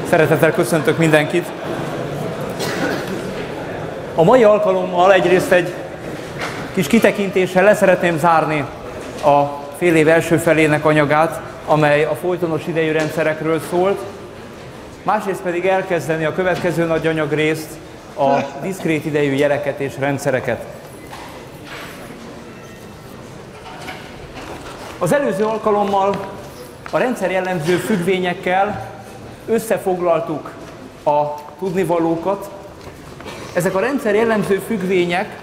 Szeretettel köszöntök mindenkit! A mai alkalommal egyrészt egy kis kitekintéssel le szeretném zárni a fél év első felének anyagát, amely a folytonos idejű rendszerekről szólt, másrészt pedig elkezdeni a következő nagy anyagrészt, a diszkrét idejű jeleket és rendszereket. Az előző alkalommal a rendszer jellemző függvényekkel összefoglaltuk a tudnivalókat. Ezek a rendszer jellemző függvények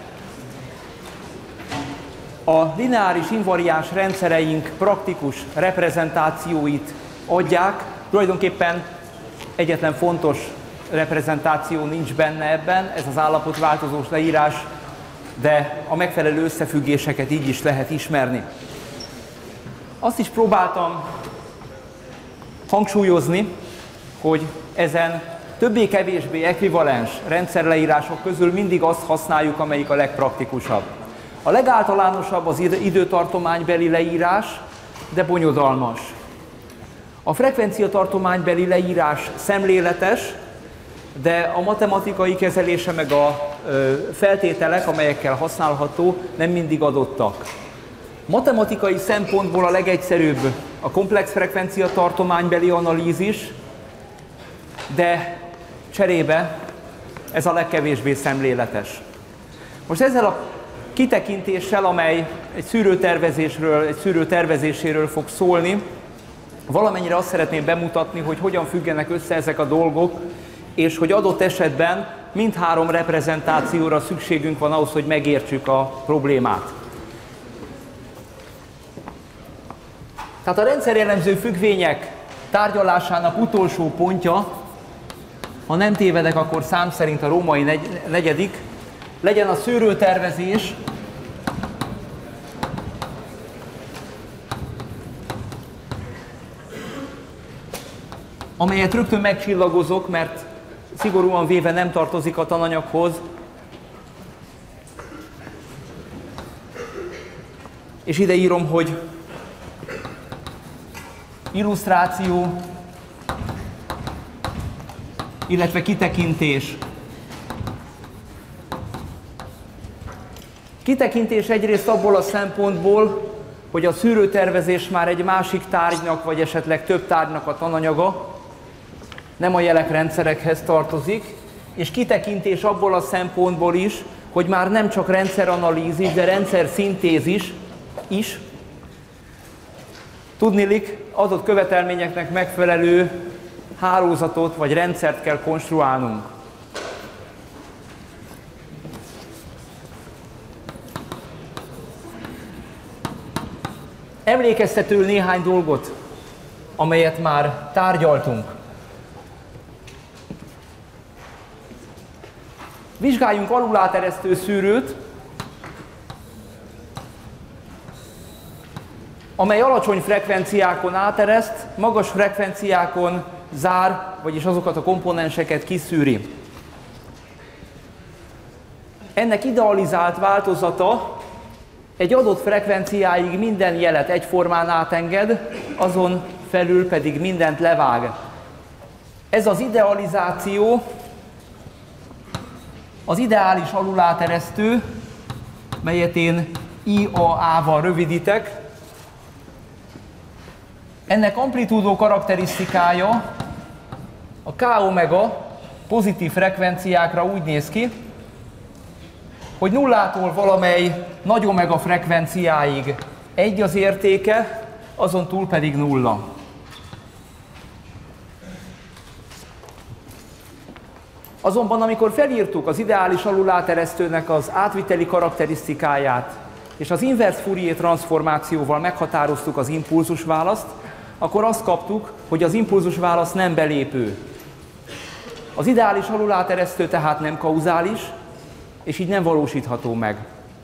a lineáris invariáns rendszereink praktikus reprezentációit adják. Tulajdonképpen egyetlen fontos reprezentáció nincs benne ebben, ez az állapotváltozós leírás, de a megfelelő összefüggéseket így is lehet ismerni. Azt is próbáltam hangsúlyozni, hogy ezen többé-kevésbé ekvivalens rendszerleírások közül mindig azt használjuk, amelyik a legpraktikusabb. A legáltalánosabb az időtartománybeli leírás, de bonyodalmas. A frekvenciatartománybeli leírás szemléletes, de a matematikai kezelése meg a feltételek, amelyekkel használható, nem mindig adottak. Matematikai szempontból a legegyszerűbb a komplex frekvenciatartománybeli analízis, de cserébe ez a legkevésbé szemléletes. Most ezzel a kitekintéssel, amely egy szűrő tervezéséről fog szólni, valamennyire azt szeretném bemutatni, hogy hogyan függenek össze ezek a dolgok, és hogy adott esetben mindhárom reprezentációra szükségünk van ahhoz, hogy megértsük a problémát. Tehát a rendszerjellemző függvények tárgyalásának utolsó pontja, ha nem tévedek, akkor szám szerint a római negyedik, legyen a szűrőtervezés, amelyet rögtön megcsillagozok, mert szigorúan véve nem tartozik a tananyaghoz, és ide írom, hogy illusztráció, illetve kitekintés. Kitekintés egyrészt abból a szempontból, hogy a szűrőtervezés már egy másik tárgynak, vagy esetleg több tárgynak a tananyaga, nem a jelek rendszerekhez tartozik, és kitekintés abból a szempontból is, hogy már nem csak rendszeranalízis, de rendszer-szintézis is. Tudniillik, adott követelményeknek megfelelő hálózatot vagy rendszert kell konstruálnunk. Emlékeztető néhány dolgot, amelyet már tárgyaltunk. Vizsgáljunk aluláteresztő szűrőt, amely alacsony frekvenciákon átereszt, magas frekvenciákon zár, vagyis azokat a komponenseket kiszűri. Ennek idealizált változata egy adott frekvenciáig minden jelet egyformán átenged, azon felül pedig mindent levág. Ez az idealizáció az ideális aluláteresztő, melyet én IAA-val rövidítek. Ennek amplitúdó karakterisztikája a k-omega pozitív frekvenciákra úgy néz ki, hogy nullától valamely nagy omega frekvenciáig 1 az értéke, azon túl pedig 0. Azonban amikor felírtuk az ideális aluláteresztőnek az átviteli karakterisztikáját, és az inverse Fourier transformációval meghatároztuk az impulzusválaszt, akkor azt kaptuk, hogy az impulzusválasz nem belépő. Az ideális aluláteresztő tehát nem kauzális, és így nem valósítható meg.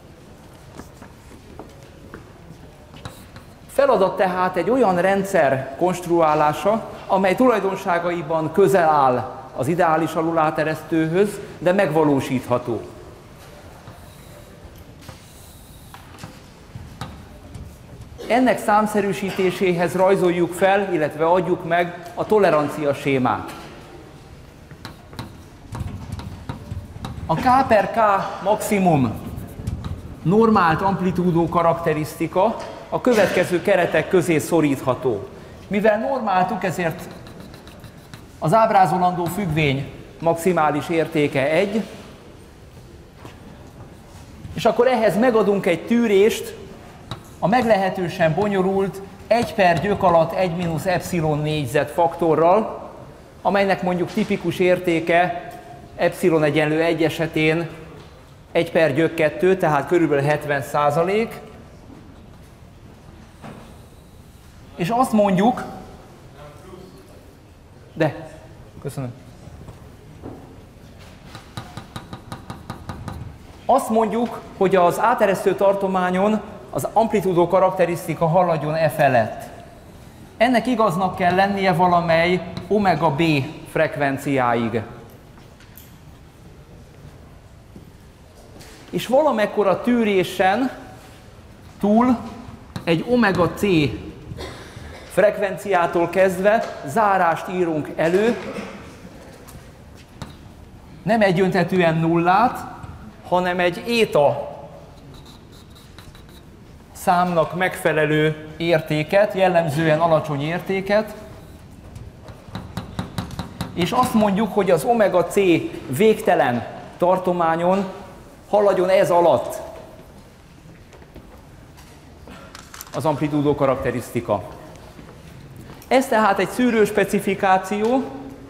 Feladat tehát egy olyan rendszer konstruálása, amely tulajdonságaiban közel áll az ideális aluláteresztőhöz, de megvalósítható. Ennek számszerűsítéséhez rajzoljuk fel, illetve adjuk meg a tolerancia sémát. A K/K maximum normált amplitúdó karakterisztika a következő keretek közé szorítható. Mivel normáltuk, ezért az ábrázolandó függvény maximális értéke 1, és akkor ehhez megadunk egy tűrést a meglehetősen bonyolult 1 per gyök alatt 1 mínusz epszilon négyzet faktorral, amelynek mondjuk tipikus értéke epszilon egyenlő 1 esetén 1 per gyök 2, tehát körülbelül 70%. És azt mondjuk, köszönöm. Azt mondjuk, hogy az áteresztő tartományon az amplitúdó karakterisztika haladjon e felett. Ennek igaznak kell lennie valamely omega b frekvenciáig. És valamekkora tűrésen túl egy omega c frekvenciától kezdve zárást írunk elő, nem egyöntetűen nullát, hanem egy éta számnak megfelelő értéket, jellemzően alacsony értéket, és azt mondjuk, hogy az omega c végtelen tartományon haladjon ez alatt az amplitúdó karakterisztika. Ez tehát egy szűrőspecifikáció.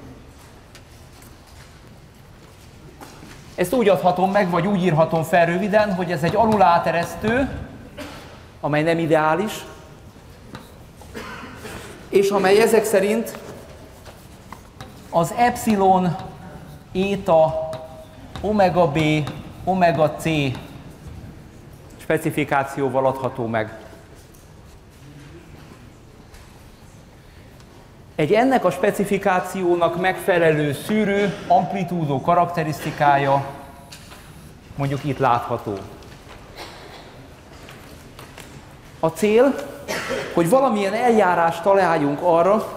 Ezt úgy adhatom meg, vagy úgy írhatom fel röviden, hogy ez egy aluláteresztő, amely nem ideális, és amely ezek szerint az epsilon, éta, omega b, omega c specifikációval adható meg. Egy ennek a specifikációnak megfelelő szűrő amplitúdó karakterisztikája mondjuk itt látható. A cél, hogy valamilyen eljárást találjunk arra,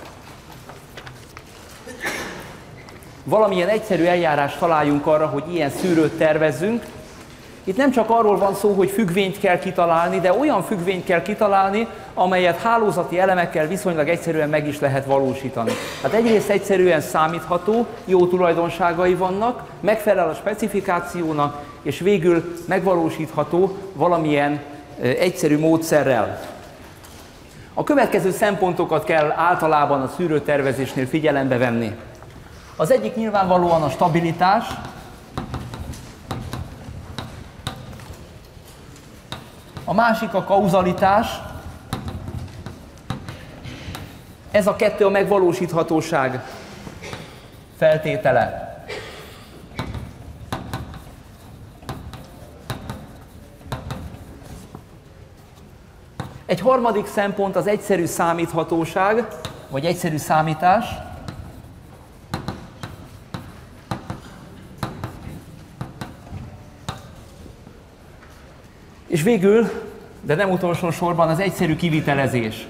valamilyen egyszerű eljárást találjunk arra, hogy ilyen szűrőt tervezzünk. Itt nem csak arról van szó, hogy függvényt kell kitalálni, de olyan függvényt kell kitalálni, amelyet hálózati elemekkel viszonylag egyszerűen meg is lehet valósítani. Hát egyrészt egyszerűen számítható, jó tulajdonságai vannak, megfelel a specifikációnak, és végül megvalósítható valamilyen egyszerű módszerrel. A következő szempontokat kell általában a szűrőtervezésnél figyelembe venni. Az egyik nyilvánvalóan a stabilitás, a másik a kauzalitás, ez a kettő a megvalósíthatóság feltétele. Egy harmadik szempont az egyszerű számíthatóság, vagy egyszerű számítás. És végül, de nem utolsó sorban, az egyszerű kivitelezés.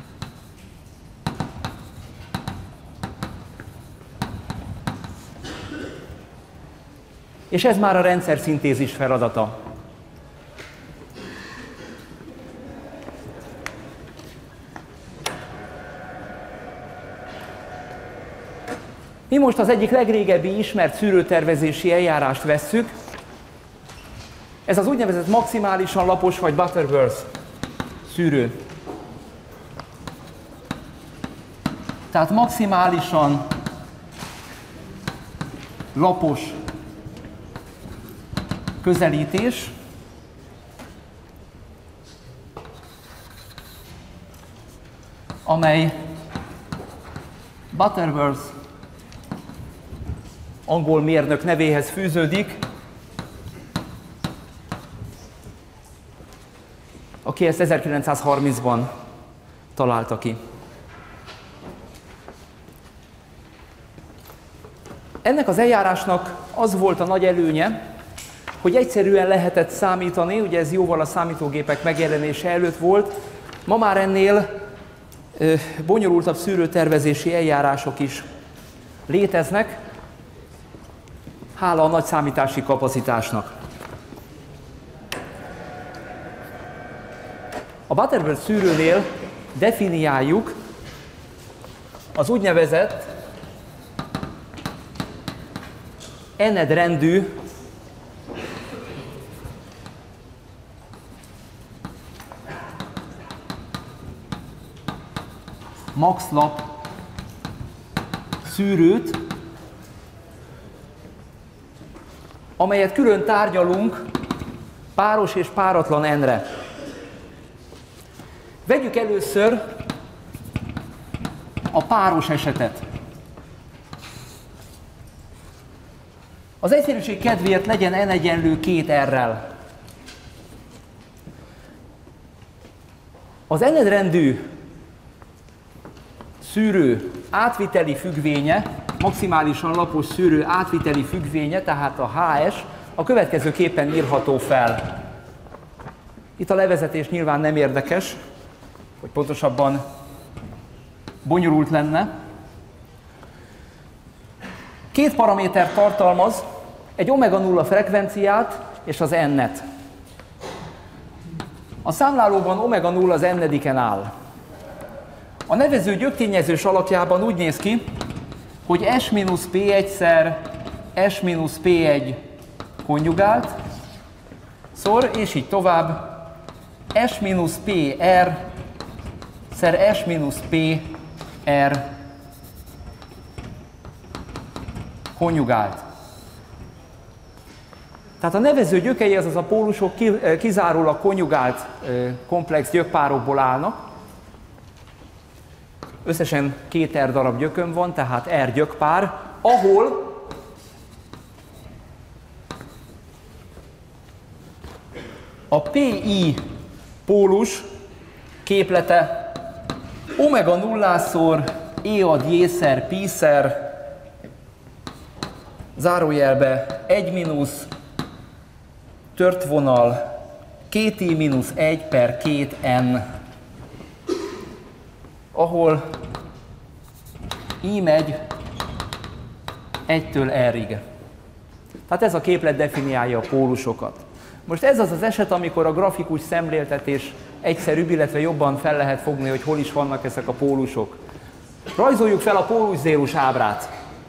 És ez már a rendszer-szintézis feladata. Mi most az egyik legrégebbi ismert szűrőtervezési eljárást vesszük. Ez az úgynevezett maximálisan lapos vagy Butterworth szűrő. Tehát maximálisan lapos közelítés, amely Butterworth angol mérnök nevéhez fűződik, aki ezt 1930-ban találta ki. Ennek az eljárásnak az volt a nagy előnye, hogy egyszerűen lehetett számítani, ugye ez jóval a számítógépek megjelenése előtt volt, ma már ennél bonyolultabb szűrőtervezési eljárások is léteznek. hála a nagy számítási kapacitásnak. A Butterworth szűrőnél definiáljuk az úgynevezett n-rendű maxlap szűrőt, amelyet külön tárgyalunk páros és páratlan n-re. Vegyük először a páros esetet. Az egyszerűség kedvéért legyen n egyenlő 2r-rel. Az n-rendű szűrő átviteli függvénye, maximálisan lapos szűrő átviteli függvénye, tehát a HS, a következőképpen írható fel. Itt a levezetés nyilván nem érdekes, hogy pontosabban bonyolult lenne. Két paramétert tartalmaz, egy omega nulla frekvenciát és az n-et. A számlálóban omega nulla az n-ediken áll. A nevező gyöktényezős alapjában úgy néz ki, hogy S-P1-szer S-P1 konjugált, szor, és így tovább, S-PR szer S-PR konjugált. Tehát a nevező gyökei, azaz a pólusok kizárólag konjugált komplex gyökpárokból állnak. Összesen 2 R darab gyököm van, tehát R gyökpár, ahol a PI pólus képlete omega nullásszor E ad J-szer Pi-szer zárójelbe 1 mínusz tört vonal 2i mínusz 1 per 2n, ahol I megy 1-től R-ig. Tehát ez a képlet definiálja a pólusokat. Most ez az az eset, amikor a grafikus szemléltetés egyszerűbb, illetve jobban fel lehet fogni, hogy hol is vannak ezek a pólusok. Rajzoljuk fel a póluszélus ábrát.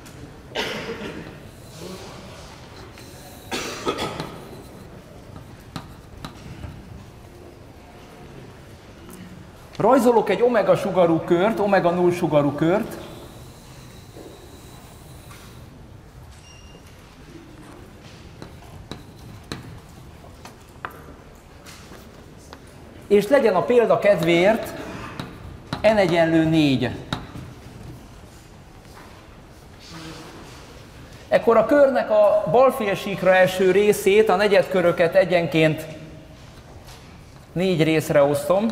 Rajzolok egy omega sugarú kört, omega 0 sugarú kört, és legyen a példa kedvéért n egyenlő 4. Ekkor a körnek a balfélsíkra eső részét, a negyedköröket egyenként 4 részre osztom,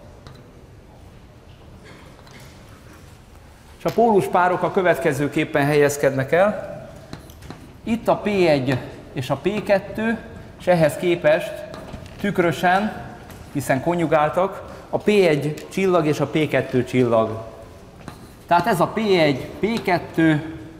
és a póluspárok a következőképpen helyezkednek el. Itt a P1 és a P2, és ehhez képest tükrösen, hiszen konjugáltak, a P1 csillag és a P2 csillag. Tehát ez a P1, P2,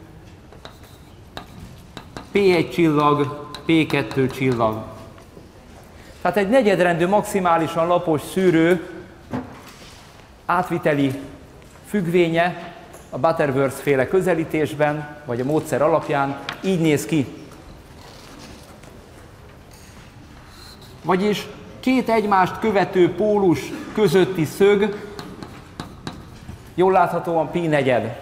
P1 csillag, P2 csillag. Tehát egy negyedrendű, maximálisan lapos szűrő átviteli függvénye a Butterworth féle közelítésben, vagy a módszer alapján így néz ki. Vagyis két egymást követő pólus közötti szög, jól láthatóan pi negyed.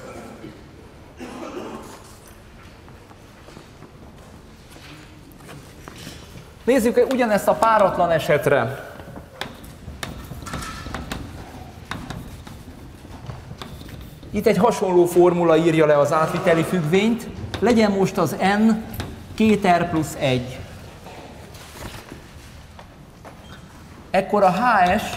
Nézzük ugyanezt a páratlan esetre. Itt egy hasonló formula írja le az átviteli függvényt. Legyen most az n 2r plusz 1. Ekkor a HS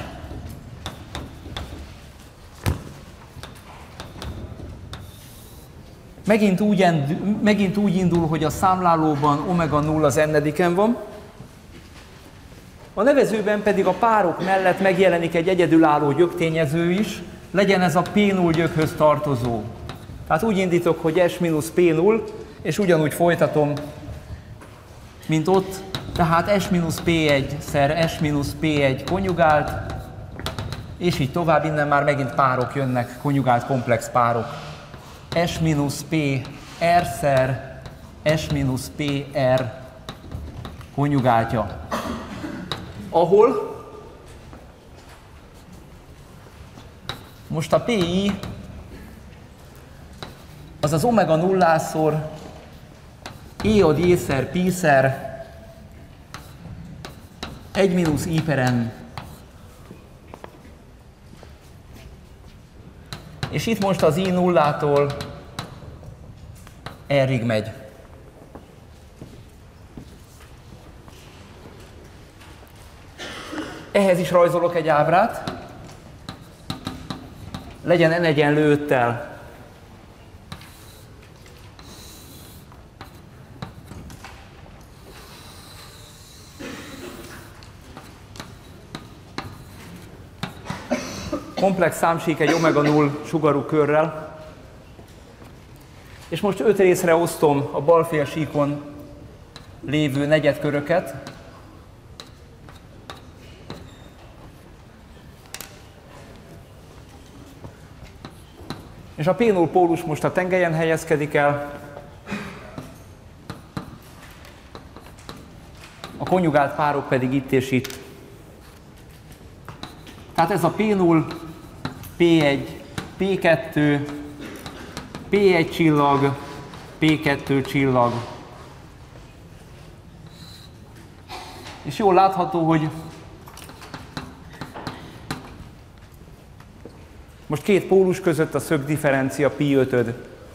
megint úgy indul, hogy a számlálóban omega 0 az n-ediken van. A nevezőben pedig a párok mellett megjelenik egy egyedülálló gyöktényező is, legyen ez a P0 gyökhöz tartozó. Tehát úgy indítok, hogy S-P0, és ugyanúgy folytatom, mint ott, tehát S-P1 szer S-P1 konjugált, és így tovább, innen már megint párok jönnek, konjugált komplex párok. S-P R szer S-PR konjugáltja. Ahol most a PI az az omega nullásszor E ad J szer Pi szer 1 mínusz I per N. És itt most az I nullától R-ig megy. Ehhez is rajzolok egy ábrát. Legyen N egyenlő 5-tel. Komplex számsík egy omega 0 sugarú körrel. És most 5 részre osztom a balfél síkon lévő negyedköröket. És a P0 pólus most a tengelyen helyezkedik el. A konjugált párok pedig itt és itt. Tehát ez a P0, P1, P2, P1 csillag, P2 csillag. És jól látható, hogy most két pólus között a szögdifferencia pi5-öd.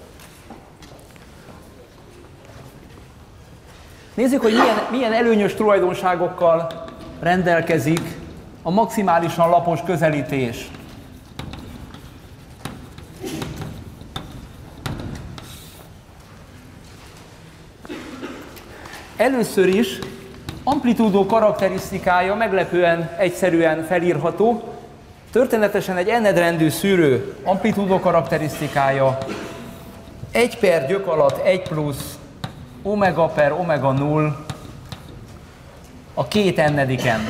Nézzük, hogy milyen előnyös tulajdonságokkal rendelkezik a maximálisan lapos közelítés. Először is amplitúdó karakterisztikája meglepően egyszerűen felírható. Történetesen egy n-rendű szűrő amplitúdó karakterisztikája 1 per gyök alatt 1 plusz omega per omega 0 a 2 n-ediken.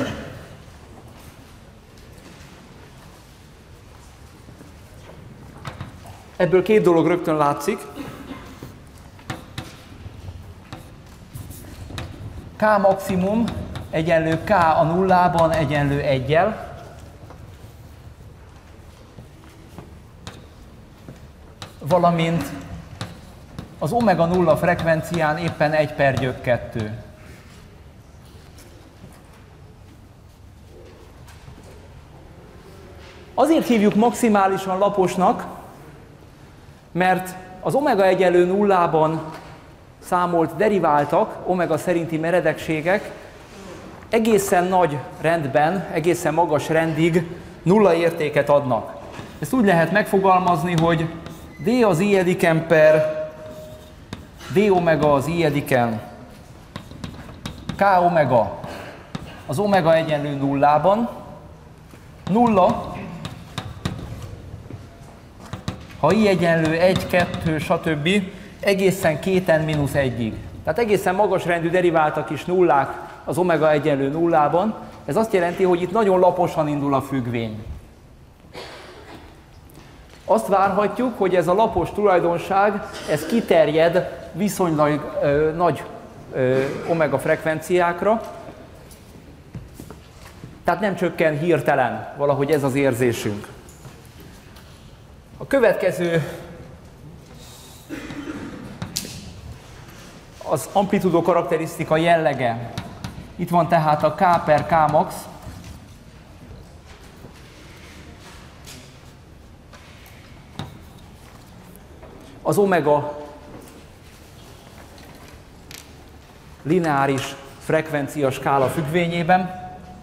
Ebből két dolog rögtön látszik. K maximum egyenlő K a nullában egyenlő 1-jel. Valamint az omega 0 frekvencián éppen 1 per gyök 2. Azért hívjuk maximálisan laposnak, mert az omega egyenlő nullában számolt deriváltak, omega szerinti meredekségek egészen nagy rendben, egészen magas rendig nulla értéket adnak. Ezt úgy lehet megfogalmazni, hogy d az i ediken per d omega az i ediken k omega az omega egyenlő nullában, nulla, ha i egyenlő 1, 2, stb. Egészen 2n-1-ig. Tehát egészen magas rendű deriváltak is nullák az omega egyenlő nullában. Ez azt jelenti, hogy itt nagyon laposan indul a függvény. Azt várhatjuk, hogy ez a lapos tulajdonság, ez kiterjed viszonylag nagy omega frekvenciákra, tehát nem csökken hirtelen, valahogy ez az érzésünk. A következő az amplitúdó karakterisztika jellege. Itt van tehát a K per K max. Az omega lineáris frekvencia skála függvényében.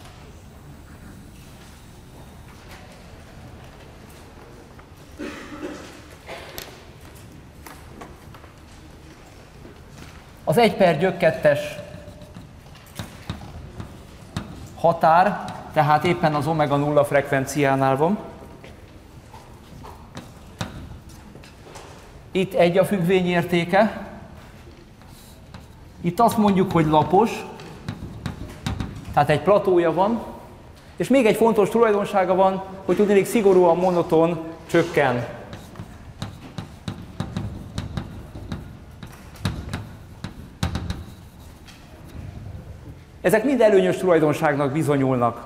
Az 1 per gyök 2-es határ, tehát éppen az omega nulla frekvenciánál van. Itt 1 a függvény értéke, Itt azt mondjuk, hogy lapos, tehát egy platója van, és még egy fontos tulajdonsága van, hogy tudniillik szigorúan monoton csökken. Ezek mind előnyös tulajdonságnak bizonyulnak.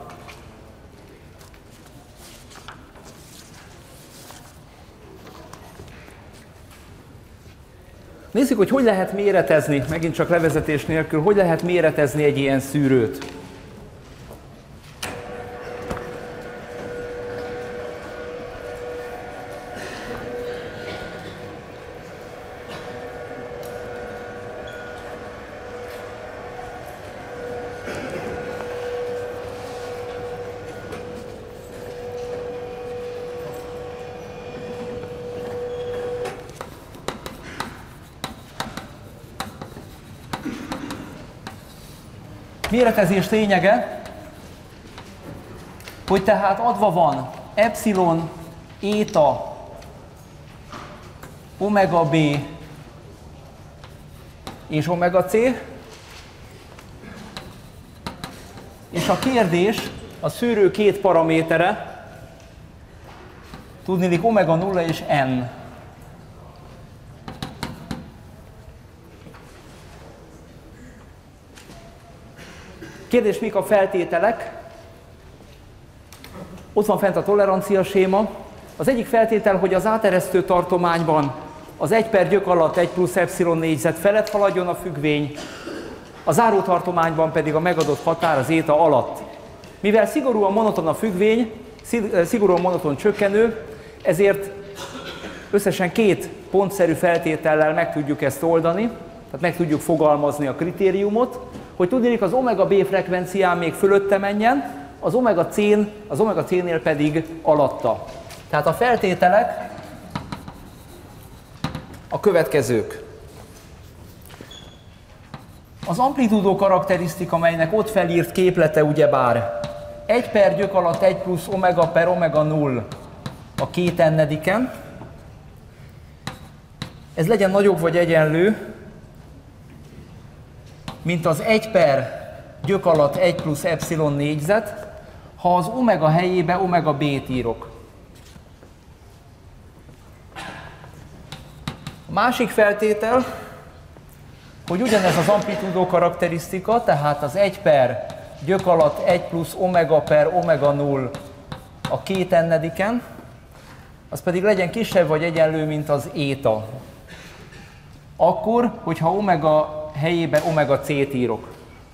Nézzük, hogy lehet méretezni, megint csak levezetés nélkül, hogy lehet méretezni egy ilyen szűrőt. Méretezés lényege, hogy tehát adva van epsilon, éta, omega b és omega c, és a kérdés a szűrő két paramétere, tudniillik omega 0 és n. Kérdés, mik a feltételek? Ott van fent a tolerancia séma. Az egyik feltétel, hogy az áteresztő tartományban az 1 per gyök alatt 1 plusz epsilon négyzet felett haladjon a függvény, a záró tartományban pedig a megadott határ az éta alatt. Mivel szigorúan monoton a függvény, szigorúan monoton csökkenő, ezért összesen két pontszerű feltétellel meg tudjuk ezt oldani, tehát meg tudjuk fogalmazni a kritériumot, hogy tudniillik az omega b frekvencián még fölötte menjen, az omega c-nél pedig alatta. Tehát a feltételek a következők. Az amplitúdó karakterisztika, amelynek ott felírt képlete ugyebár 1 per gyök alatt 1 plusz omega per omega 0 a 2n-ediken. Ez legyen nagyobb vagy egyenlő, mint az 1 per gyök alatt 1 plusz epsilon négyzet, ha az omega helyébe omega b-t írok. A másik feltétel, hogy ugyanez az amplitúdó karakterisztika, tehát az 1 per gyök alatt 1 plusz omega per omega 0 a 2n-ediken, az pedig legyen kisebb vagy egyenlő, mint az éta. Akkor, hogyha omega helyébe omega c-t írok.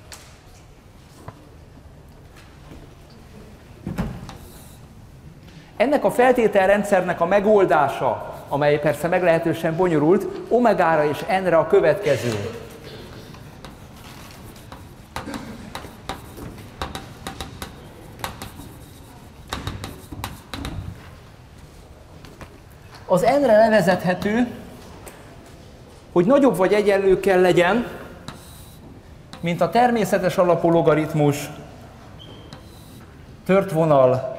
Ennek a feltételrendszernek a megoldása, amely persze meglehetősen bonyolult, omegára és n-re a következő. Az n-re levezethető, hogy nagyobb vagy egyenlő kell legyen, mint a természetes alapú logaritmus, tört vonal,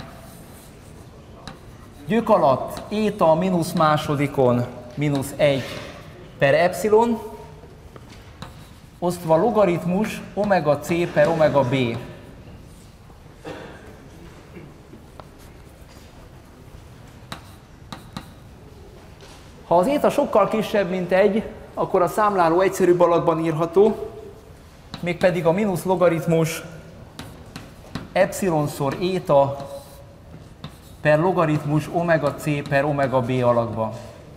gyök alatt éta mínusz másodikon mínusz 1 per epsilon, osztva logaritmus omega c per omega b. Ha az éta sokkal kisebb, mint 1, akkor a számláló egyszerűbb alakban írható, mégpedig a mínusz logaritmus epsilonszor éta per logaritmus omega c per omega b alakban.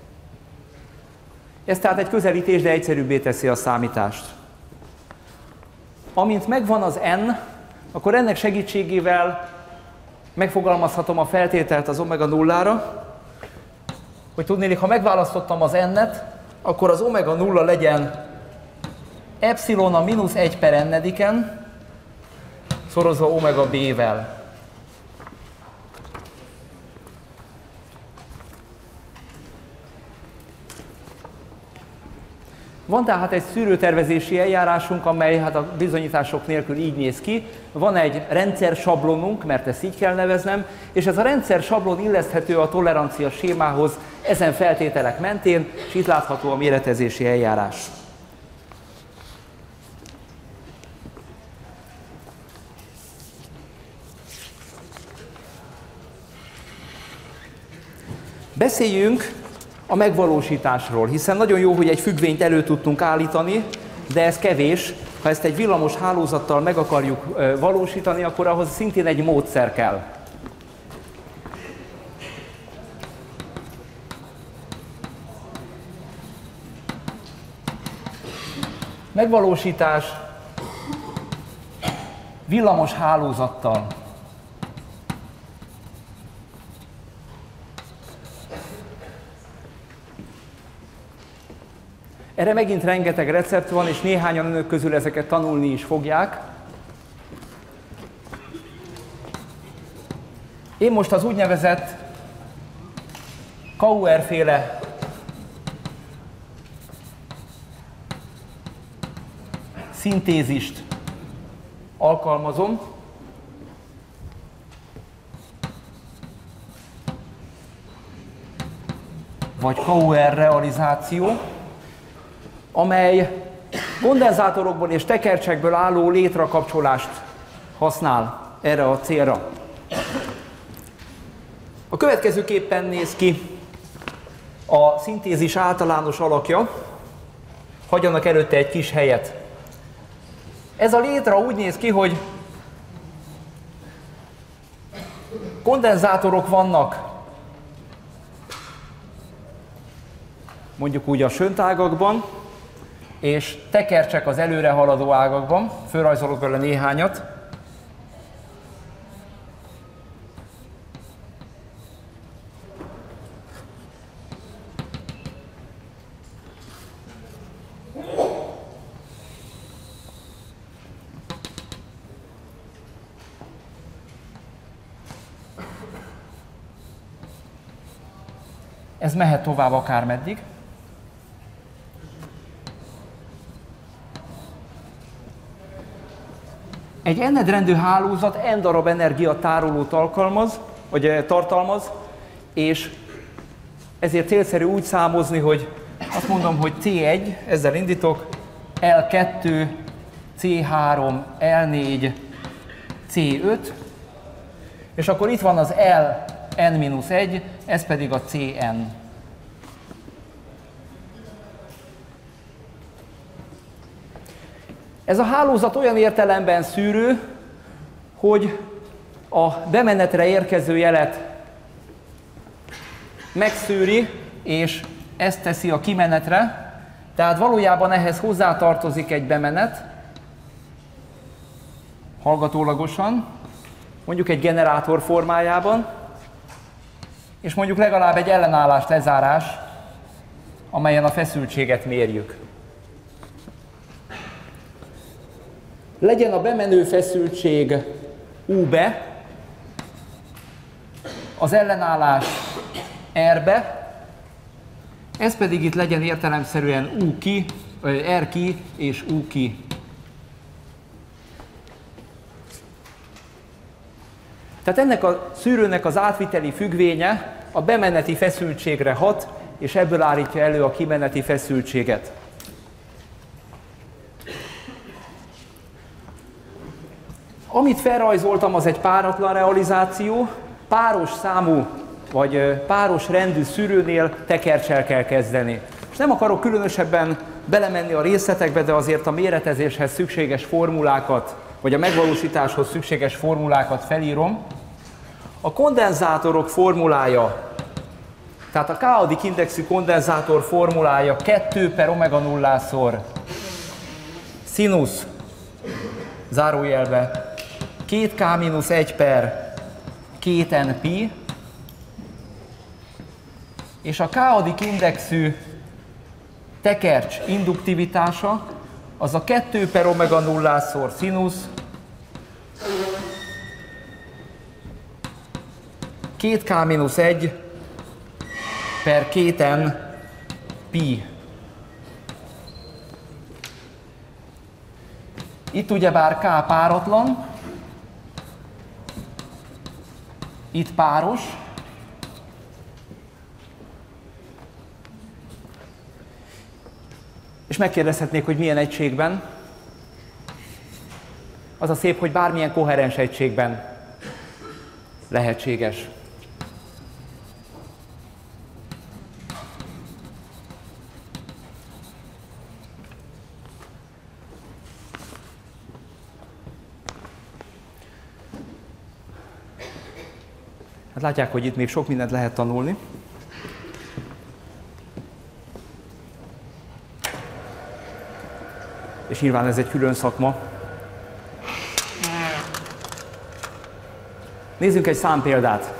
Ez tehát egy közelítés, de egyszerűbbé teszi a számítást. Amint megvan az n, akkor ennek segítségével megfogalmazhatom a feltételt az omega nullára, hogy tudnélik, ha megválasztottam az n-et, akkor az omega nulla legyen epsilon a mínusz 1 per n-ediken, szorozva omega b-vel. Van tehát egy szűrőtervezési eljárásunk, amely hát a bizonyítások nélkül így néz ki. Van egy rendszersablonunk, mert ezt így kell neveznem, és ez a rendszersablon illeszthető a tolerancia sémához ezen feltételek mentén, és itt látható a méretezési eljárás. Beszéljünk a megvalósításról, hiszen nagyon jó, hogy egy függvényt elő tudtunk állítani, de ez kevés. Ha ezt egy villamos hálózattal meg akarjuk valósítani, akkor ahhoz szintén egy módszer kell. Megvalósítás villamos hálózattal. Erre megint rengeteg recept van, és néhányan önök közül ezeket tanulni is fogják. Én most az úgynevezett Kauer-féle szintézist alkalmazom, vagy Kauer realizáció, amely kondenzátorokból és tekercsekből álló létrakapcsolást használ erre a célra. A következőképpen néz ki a szintézis általános alakja. Hagyjanak előtte egy kis helyet. Ez a létra úgy néz ki, hogy kondenzátorok vannak mondjuk úgy a söntágakban, és tekercsek az előre haladó ágakban. Fölrajzolok vele néhányat. Ez mehet tovább akármeddig. Egy n-rendű hálózat n darab energiatárolót tartalmaz, és ezért célszerű úgy számozni, hogy azt mondom, hogy C1, ezzel indítok, L2, C3, L4, C5, és akkor itt van az Ln-1, ez pedig a Cn. Ez a hálózat olyan értelemben szűrő, hogy a bemenetre érkező jelet megszűri, és ezt teszi a kimenetre, tehát valójában ehhez hozzátartozik egy bemenet, hallgatólagosan, mondjuk egy generátor formájában, és mondjuk legalább egy ellenállás lezárás, amelyen a feszültséget mérjük. Legyen a bemenő feszültség U-be, az ellenállás R-be, ez pedig itt legyen értelemszerűen U-ki, R-ki és U-ki. Tehát ennek a szűrőnek az átviteli függvénye a bemeneti feszültségre hat, és ebből állítja elő a kimeneti feszültséget. Amit felrajzoltam, az egy páratlan realizáció, páros számú vagy páros rendű szűrőnél tekerccsel kell kezdeni. És nem akarok különösebben belemenni a részletekbe, de azért a méretezéshez szükséges formulákat, vagy a megvalósításhoz szükséges formulákat felírom. A kondenzátorok formulája, tehát a k-adik indexű kondenzátor formulája 2/ω0-szor színusz, zárójelbe, 2k-1/2nπ, és a k-adik indexű tekercs induktivitása az a 2/ω0-szor színusz, 2k-1/2nπ. Itt ugyebár k páratlan, itt páros, és megkérdezhetnék, hogy milyen egységben. Az a szép, hogy bármilyen koherens egységben lehetséges. Hát látják, hogy itt még sok mindent lehet tanulni. És nyilván ez egy külön szakma. Nézzünk egy számpéldát.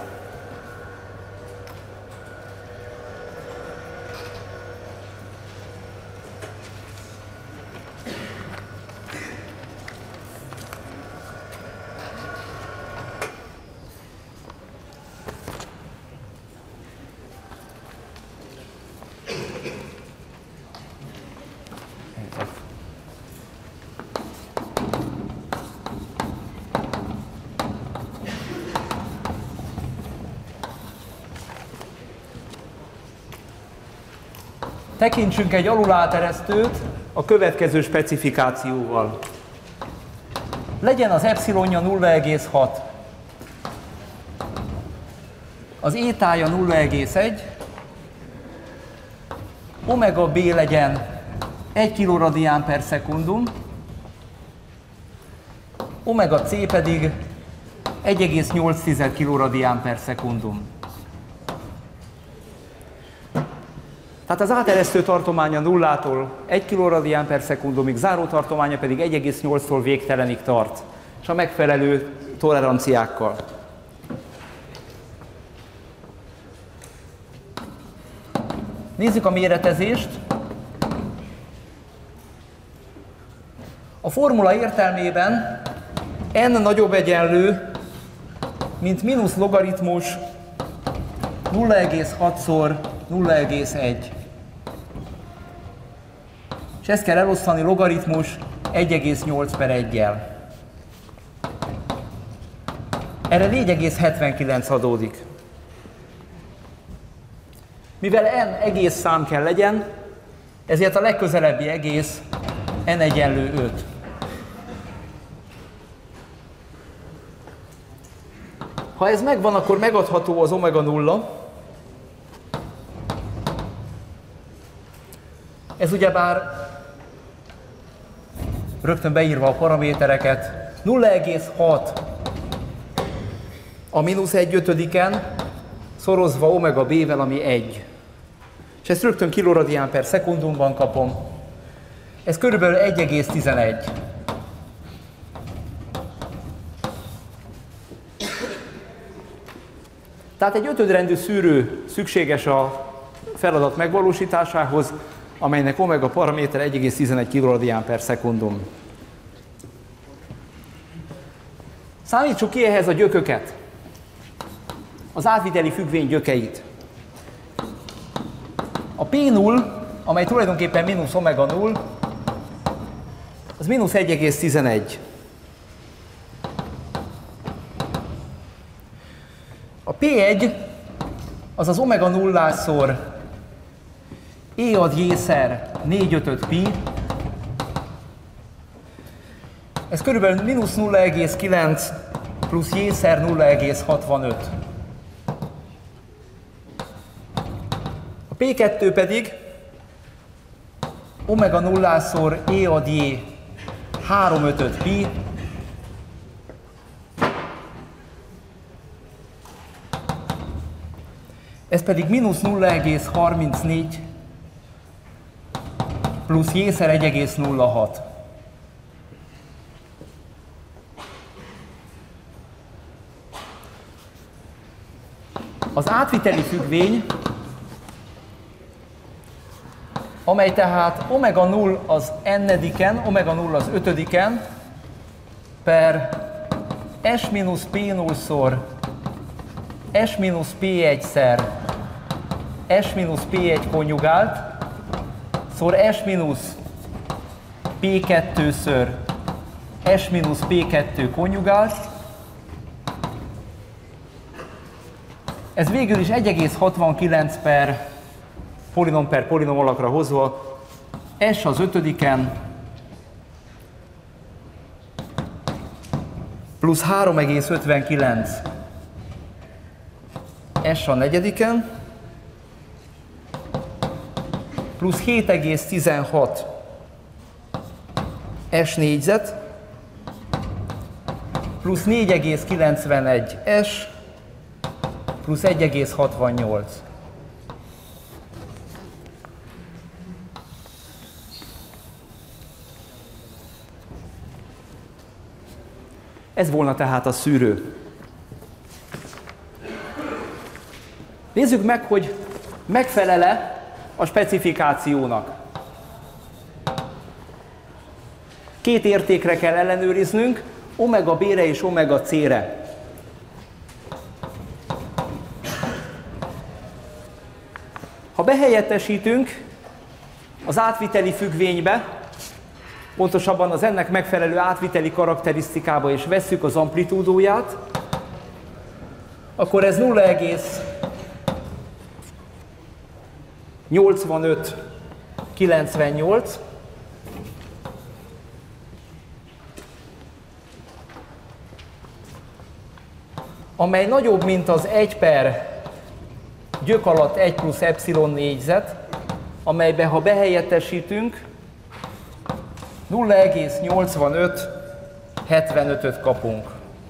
Tekintsünk egy aluláteresztőt a következő specifikációval. Legyen az epszilonja 0,6, az étája 0,1, omega B legyen 1 kiloradián per szekundum, omega C pedig 1,8 kiloradián per szekundum. Tehát az áteresztő tartománya 0-tól 1 kiloradián per szekundumig, záró tartománya pedig 1,8-tól végtelenig tart, és a megfelelő toleranciákkal. Nézzük a méretezést. A formula értelmében n nagyobb egyenlő, mint mínusz logaritmus 0,6-szor 0,1. És ezt kell elosztani logaritmus 1,8 per 1-jel. Erre 4,79 adódik. Mivel n egész szám kell legyen, ezért a legközelebbi egész n egyenlő 5. Ha ez megvan, akkor megadható az omega 0. Ez ugyebár rögtön beírva a paramétereket 0,6 a mínusz 1/5 szorozva omega B-vel, ami 1. És ezt rögtön kiloradián per szekundumban kapom. Ez körülbelül 1,11. Tehát egy ötödrendű szűrő szükséges a feladat megvalósításához, amelynek omega paraméter 1,11 kiloradián per szekundum. Számítsuk ki ehhez a gyököket, az átviteli függvény gyökeit. A P0, amely tulajdonképpen mínusz omega 0, az mínusz 1,11. A P1 az az omega 0-szor E ad J-szer 4/5 pi, ez körülbelül mínusz 0,9 plusz J-szer 0,65. A P2 pedig omega 0-szor E ad J 3/5 pi, ez pedig mínusz 0,34 plusz J-szer 1,06. Az átviteli függvény, amely tehát omega 0 az n-ediken, omega 0 az 5-ediken, per S mínusz P0-szor S mínusz P1-szer S mínusz P1 konjugált, szor S mínusz P2-ször S mínusz P2 konjugált. Ez végül is 1,69 per polinom alakra hozva, S az 5-ediken, plusz 3,59 S a 4-ediken, plusz 7,16 S négyzet, plusz 4,91 S, plusz 1,68. Ez volna tehát a szűrő. Nézzük meg, hogy megfelel-e a specifikációnak. Két értékre kell ellenőriznünk, omega B-re és omega C-re. Ha behelyettesítünk az átviteli függvénybe, pontosabban az ennek megfelelő átviteli karakterisztikába és vesszük az amplitúdóját, akkor ez 0,8598, amely nagyobb, mint az 1 per gyök alatt 1 plusz epsilon négyzet, amelybe ha behelyettesítünk, 0,8575-öt kapunk.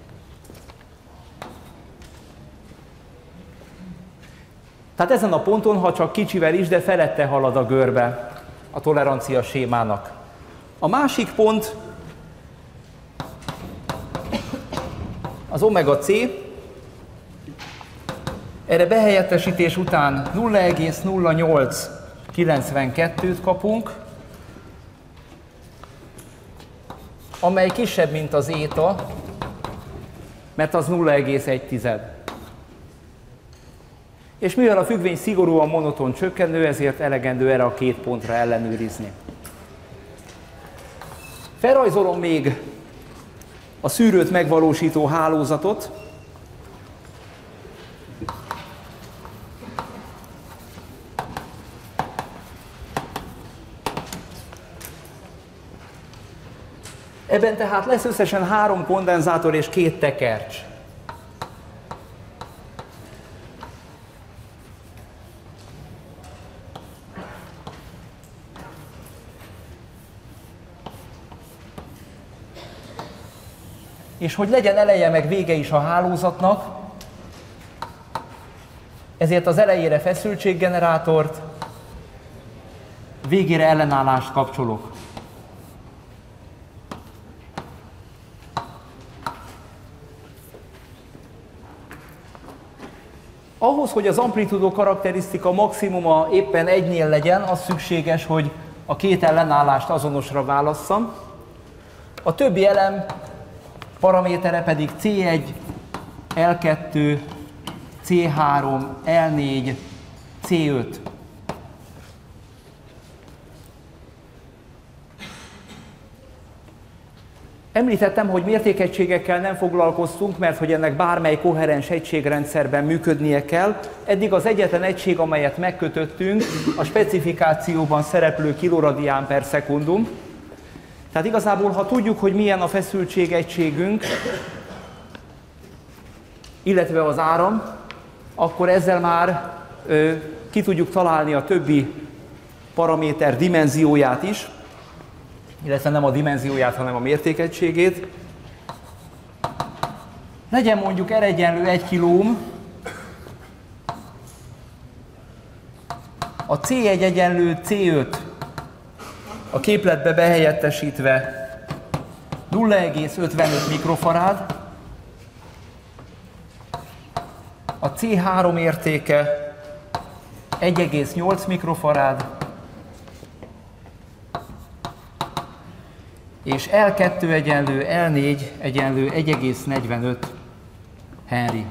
Tehát ezen a ponton, ha csak kicsivel is, de felette halad a görbe a tolerancia sémának. A másik pont az omega C, erre behelyettesítés után 0,0892-t kapunk, amely kisebb, mint az éta, mert az 0,1. És mivel a függvény szigorúan monoton csökkenő, ezért elegendő erre a két pontra ellenőrizni. Felrajzolom még a szűrőt megvalósító hálózatot. Ebben tehát lesz összesen 3 kondenzátor és 2 tekercs. És hogy legyen eleje meg vége is a hálózatnak, ezért az elejére feszültséggenerátort, végére ellenállást kapcsolok. Ahhoz, hogy az amplitúdó karakterisztika maximuma éppen 1-nél legyen, az szükséges, hogy a két ellenállást azonosra válasszam. A többi elem paramétere pedig C1, L2, C3, L4, C5. Említettem, hogy mértékegységekkel nem foglalkoztunk, mert hogy ennek bármely koherens egységrendszerben működnie kell. Eddig az egyetlen egység, amelyet megkötöttünk, a specifikációban szereplő kiloradián per szekundum. Tehát igazából, ha tudjuk, hogy milyen a feszültségegységünk, illetve az áram, akkor ezzel már ki tudjuk találni a többi paraméter dimenzióját is, illetve nem a dimenzióját, hanem a mértékegységét. Legyen mondjuk R egyenlő 1 kilóm, a C1 egyenlő C5 a képletbe behelyettesítve 0,55 mikrofarád, a C3 értéke 1,8 mikrofarád, és L2 egyenlő L4 egyenlő 1,45 Henry.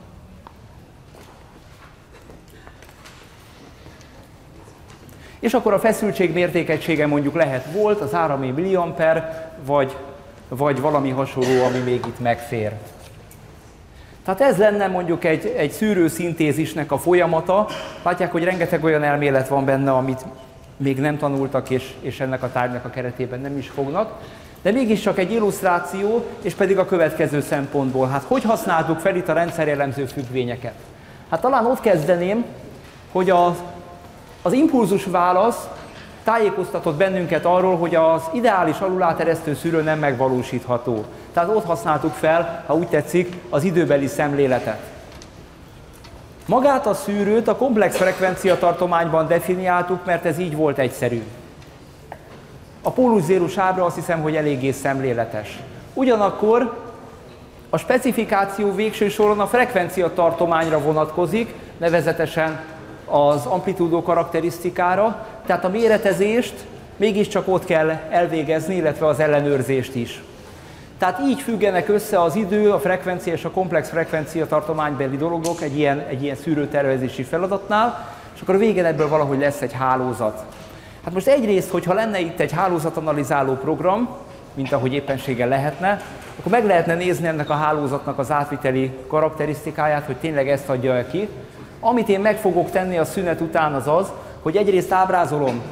És akkor a feszültség mértékegysége mondjuk lehet volt, az árami milliamper, vagy valami hasonló, ami még itt megfér. Tehát ez lenne mondjuk egy szűrőszintézisnek a folyamata. Látják, hogy rengeteg olyan elmélet van benne, amit még nem tanultak, és ennek a tárgynak a keretében nem is fognak. De mégiscsak egy illusztráció, és pedig a következő szempontból. Hát hogy használtuk fel itt a rendszerjellemző függvényeket? Hát talán ott kezdeném, hogy az impulzus válasz tájékoztatott bennünket arról, hogy az ideális aluláteresztő szűrő nem megvalósítható. Tehát ott használtuk fel, ha úgy tetszik, az időbeli szemléletet. Magát a szűrőt a komplex frekvenciatartományban definiáltuk, mert ez így volt egyszerű. A póluszérus ábra azt hiszem, hogy eléggé szemléletes. Ugyanakkor a specifikáció végső soron a frekvenciatartományra vonatkozik, nevezetesen az amplitúdó karakterisztikára, tehát a méretezést mégiscsak ott kell elvégezni, illetve az ellenőrzést is. Tehát így függenek össze az idő, a frekvencia és a komplex frekvenciatartománybeli dolgok egy ilyen szűrőtervezési feladatnál, és akkor a végén ebből valahogy lesz egy hálózat. Hát most egyrészt, hogyha lenne itt egy hálózatanalizáló program, mint ahogy éppenséggel lehetne, akkor meg lehetne nézni ennek a hálózatnak az átviteli karakterisztikáját, hogy tényleg ezt adja ki. Amit én meg fogok tenni a szünet után az az, hogy egyrészt ábrázolom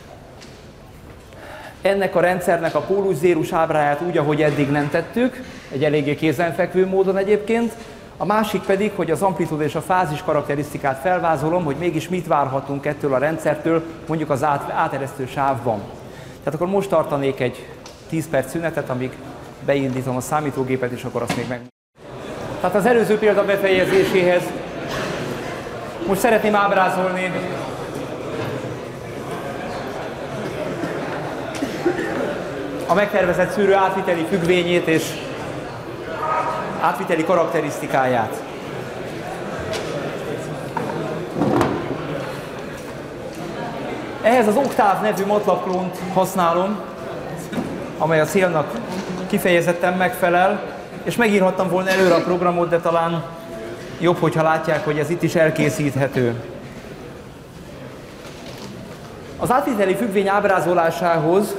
ennek a rendszernek a póluszérus ábráját úgy, ahogy eddig nem tettük, egy eléggé kézenfekvő módon egyébként, a másik pedig, hogy az amplitúda és a fázis karakterisztikát felvázolom, hogy mégis mit várhatunk ettől a rendszertől, mondjuk az áteresztő sávban. Tehát akkor most tartanék egy 10 perc szünetet, amíg beindítom a számítógépet, és akkor azt még meg... Tehát az előző példa befejezéséhez most szeretném ábrázolni a megtervezett szűrő átviteli függvényét és átviteli karakterisztikáját. Ehhez az Octave nevű MATLAB klónt használom, amely a célnak kifejezetten megfelel, és megírhattam volna előre a programot, de talán jobb, hogyha látják, hogy ez itt is elkészíthető. Az átviteli függvény ábrázolásához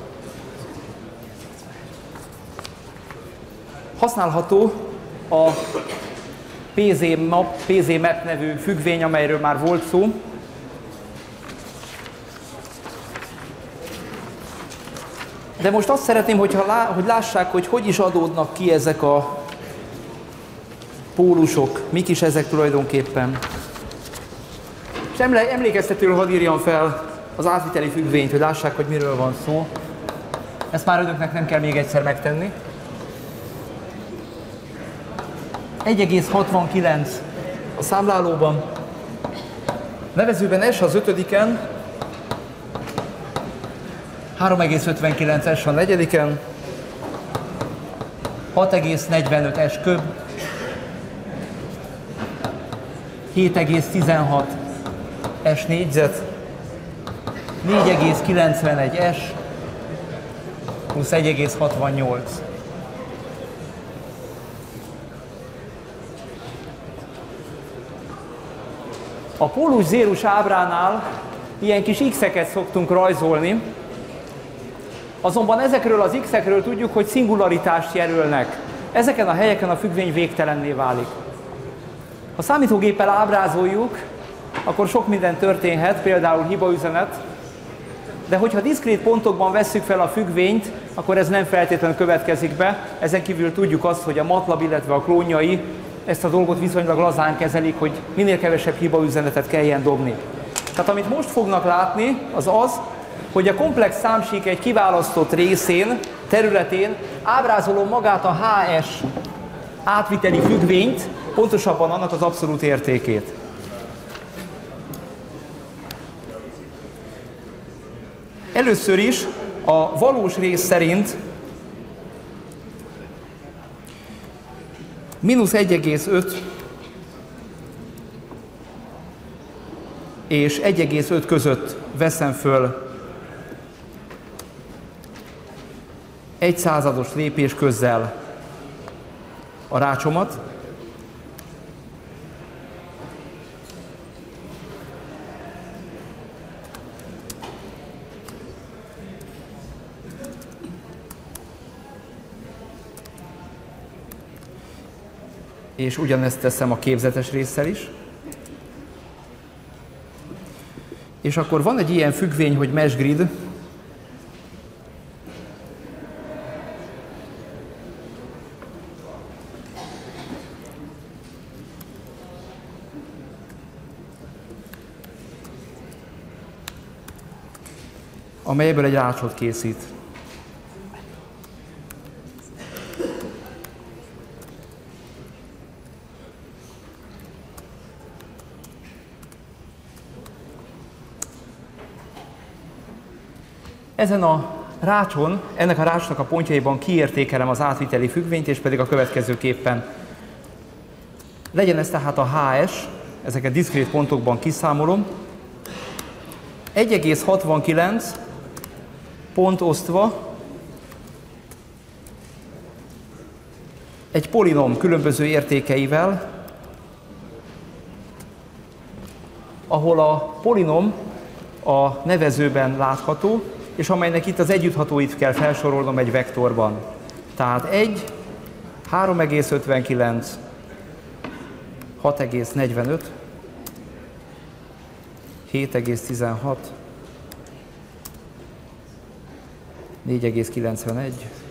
használható a PZ-Map nevű függvény, amelyről már volt szó. De most azt szeretném, hogy lássák, hogy is adódnak ki ezek a pólusok, mik is ezek tulajdonképpen. És emlékeztetőről hadd írjam fel az átviteli függvényt, hogy lássák, hogy miről van szó. Ezt már önöknek nem kell még egyszer megtenni. 1,69 a számlálóban, nevezőben S az 5-en, 3,59 S a 4-en, 6,45 S köb, 7,16 S négyzet, 4,91 S plusz 1,68. A póluszérus ábránál ilyen kis x-eket szoktunk rajzolni, azonban ezekről az x-ekről tudjuk, hogy szingularitást jelölnek. Ezeken a helyeken a függvény végtelenné válik. Ha számítógéppel ábrázoljuk, akkor sok minden történhet, például hibaüzenet, de hogyha diszkrét pontokban vesszük fel a függvényt, akkor ez nem feltétlenül következik be. Ezen kívül tudjuk azt, hogy a MATLAB, illetve a klónjai ezt a dolgot viszonylag lazán kezelik, hogy minél kevesebb hibaüzenetet kelljen dobni. Tehát amit most fognak látni, az az, hogy a komplex számsík egy kiválasztott részén, területén ábrázolom magát a HS átviteli függvényt, pontosabban annak az abszolút értékét. Először is a valós rész szerint -1,5 és 1,5 között veszem föl 1/100 lépésközzel a rácsomat, és ugyanezt teszem a képzetes résszel is. És akkor van egy ilyen függvény, hogy mesh grid, amely ebből egy rácsot készít. Ezen a rácson, ennek a rácsnak a pontjaiban kiértékelem az átviteli függvényt, és pedig a következőképpen. Legyen ez tehát a HS, ezeket diszkrét pontokban kiszámolom. 1,69 pont osztva egy polinom különböző értékeivel, ahol a polinom a nevezőben látható, és amelynek itt az együtthatóit kell felsorolnom egy vektorban. Tehát 1, 3,59, 6,45, 7,16, 4,91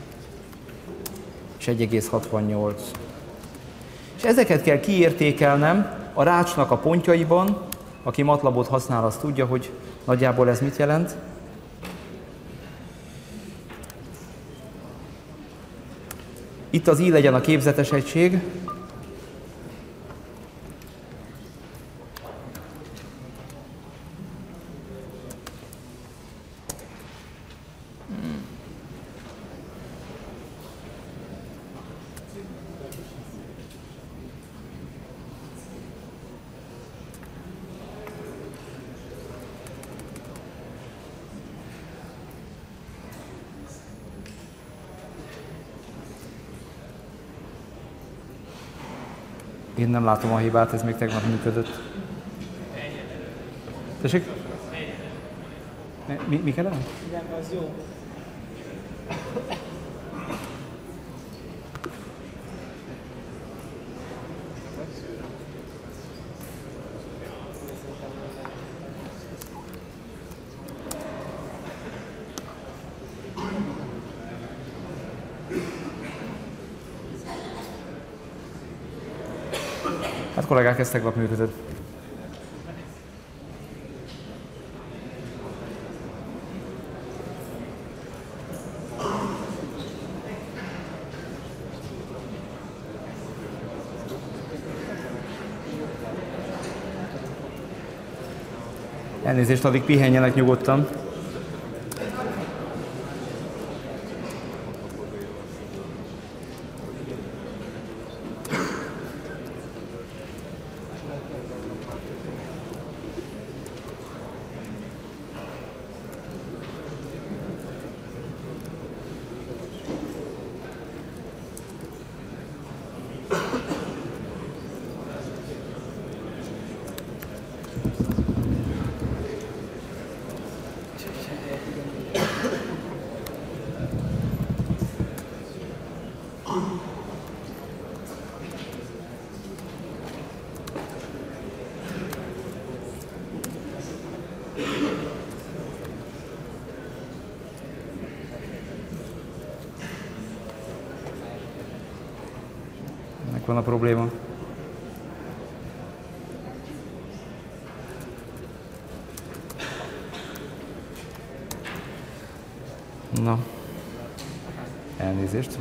és 1,68. És ezeket kell kiértékelnem a rácsnak a pontjaiban. Aki MATLAB-ot használ, az tudja, hogy nagyjából ez mit jelent. Itt az I legyen a képzetes egység. Én nem látom a hibát, ez még tegnap működött. Tessék? Mi kellene? Igen, az jó. Hát kollégák, ez tegnap működött. Elnézést, addig pihenjenek nyugodtan. Ennek van a probléma. Na, elnézést.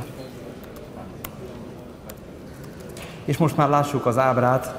És most már lássuk az ábrát.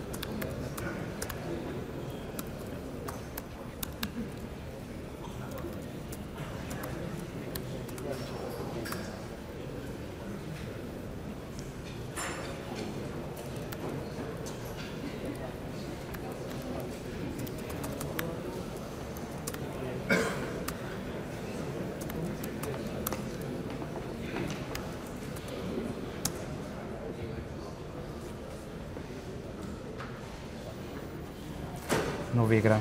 No végre.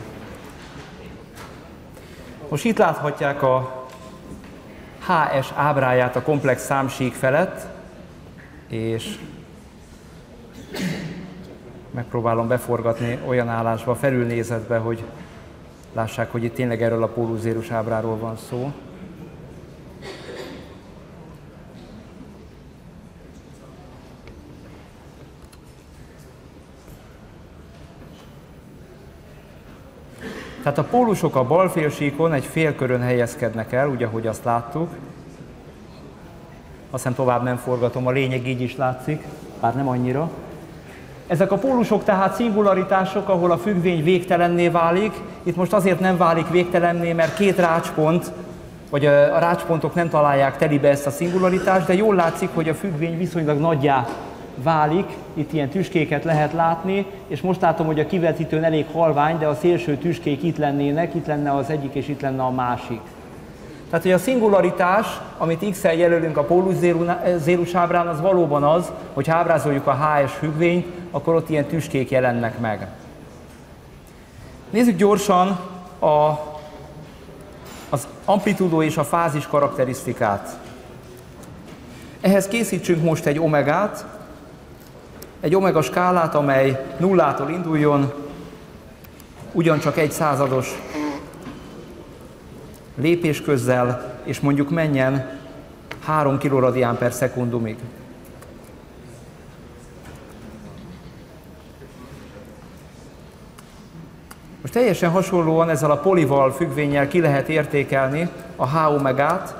Most itt láthatják a HS ábráját a komplex számsík felett, és megpróbálom beforgatni olyan állásba, felülnézetbe, hogy lássák, hogy itt tényleg erről a póluszérus ábráról van szó. Tehát a pólusok a bal félsíkon egy félkörön helyezkednek el, úgy, ahogy azt láttuk. Aztán tovább nem forgatom, a lényeg így is látszik, bár nem annyira. Ezek a pólusok tehát szingularitások, ahol a függvény végtelenné válik. Itt most azért nem válik végtelenné, mert két rácspont vagy a rácspontok nem találják telibe ezt a szingularitást, de jól látszik, hogy a függvény viszonylag nagyjá válik, itt ilyen tüskéket lehet látni, és most látom, hogy a kivetítőn elég halvány, de a szélső tüskék itt lennének, itt lenne az egyik és itt lenne a másik. Tehát, hogy a szingularitás, amit X-el jelölünk a pólus zérus ábrán, az valóban az, hogy ha ábrázoljuk a HS függvényt, akkor ott ilyen tüskék jelennek meg. Nézzük gyorsan az amplitúdó és a fázis karakterisztikát. Ehhez készítsünk most egy omegát, egy omega skálát, amely nullától induljon, ugyancsak 1/100 lépésközzel, és mondjuk menjen 3 kRad/szekundumig. Most teljesen hasonlóan ezzel a polival függvénnyel ki lehet értékelni a H omegát.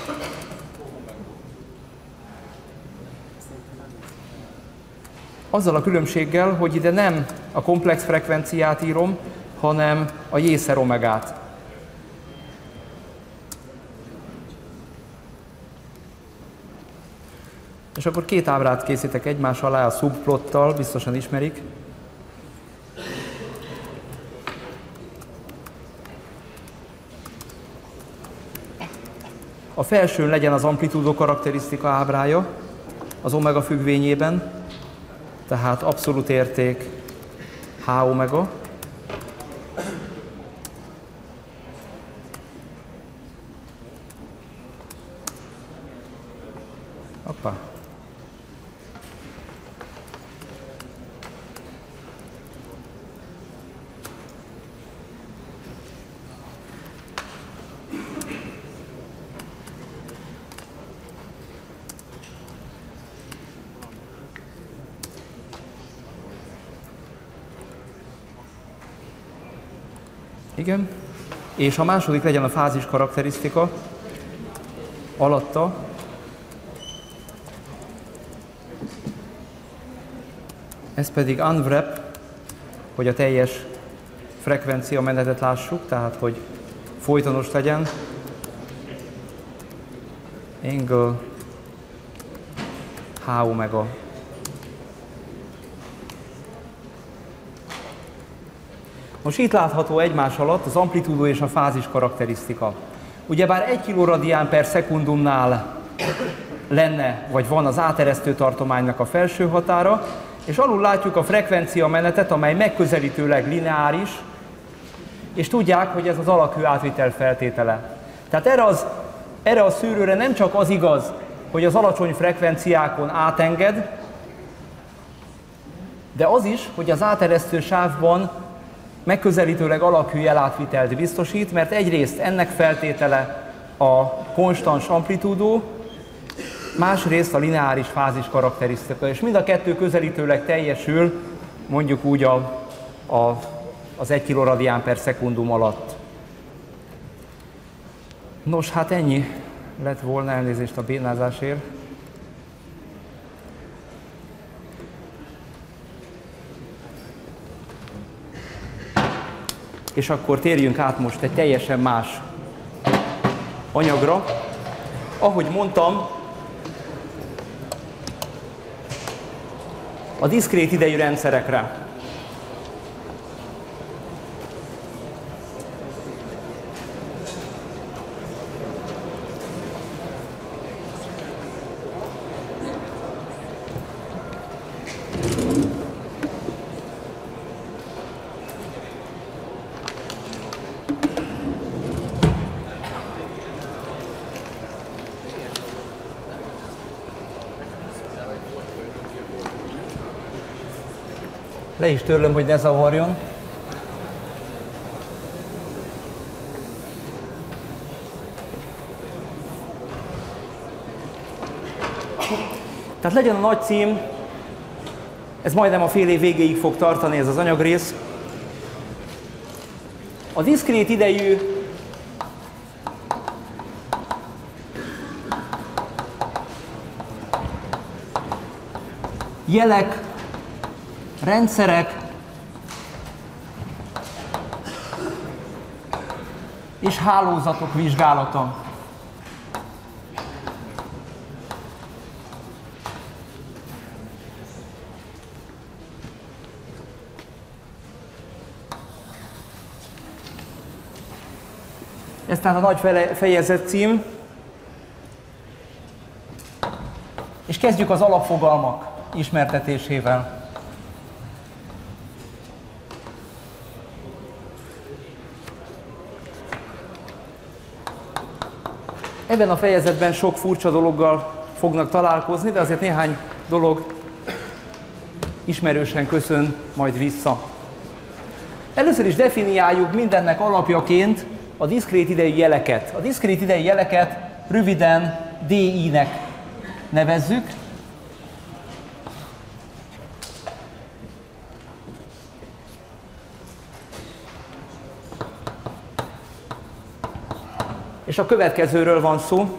Azzal a különbséggel, hogy ide nem a komplex frekvenciát írom, hanem a J-szer omegát. És akkor két ábrát készítek egymás alá a subplottal, biztosan ismerik. A felsőn legyen az amplitúdó karakterisztika ábrája az omega függvényében, tehát abszolút érték H omega. Hoppá. Igen. És a második legyen a fázis karakterisztika alatta. Ez pedig unwrap, hogy a teljes frekvencia menetet lássuk, tehát hogy folytonos legyen. Angle H omega. Most itt látható egymás alatt az amplitúdó és a fázis karakterisztika. Ugyebár 1 kRad/szekundumnál lenne, vagy van az áteresztő tartománynak a felső határa, és alul látjuk a frekvencia menetet, amely megközelítőleg lineáris, és tudják, hogy ez az alakhő átvitel feltétele. Tehát erre a szűrőre nem csak az igaz, hogy az alacsony frekvenciákon átenged, de az is, hogy az áteresztő sávban megközelítőleg alakhű jelátvitelt biztosít, mert egyrészt ennek feltétele a konstans amplitúdó, másrészt a lineáris fázis karakterisztika, és mind a kettő közelítőleg teljesül, mondjuk úgy az 1 kRad/szekundum alatt. Nos, hát ennyi lett volna, elnézést a bénázásért. És akkor térjünk át most egy teljesen más anyagra. Ahogy mondtam, a diszkrét idejű rendszerekre. Le is törlöm, hogy ne zavarjon. Tehát legyen a nagy cím, ez majdnem a fél év végéig fog tartani ez az anyagrész. A diszkrét idejű jelek, rendszerek és hálózatok vizsgálata. Ez tehát a nagy fejezet cím. És kezdjük az alapfogalmak ismertetésével. Ebben a fejezetben sok furcsa dologgal fognak találkozni, de azért néhány dolog ismerősen köszön majd vissza. Először is definiáljuk mindennek alapjaként a diszkrét idejű jeleket. A diszkrét idejű jeleket röviden DI-nek nevezzük. És a következőről van szó.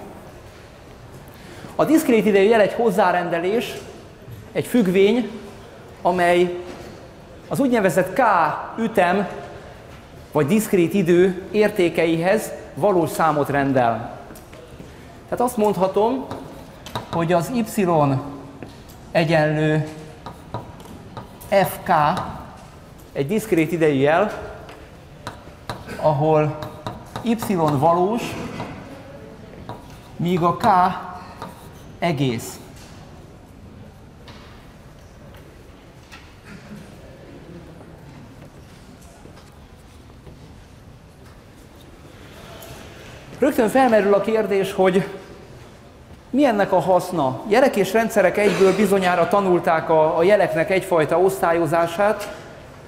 A diszkrét idejű jel egy hozzárendelés, egy függvény, amely az úgynevezett K ütem vagy diszkrét idő értékeihez valós számot rendel. Tehát azt mondhatom, hogy az y egyenlő fk egy diszkrét idejű jel, ahol y valós, míg a k egész. Rögtön felmerül a kérdés, hogy mi ennek a haszna? Jelek és rendszerek egyből bizonyára tanulták a jeleknek egyfajta osztályozását,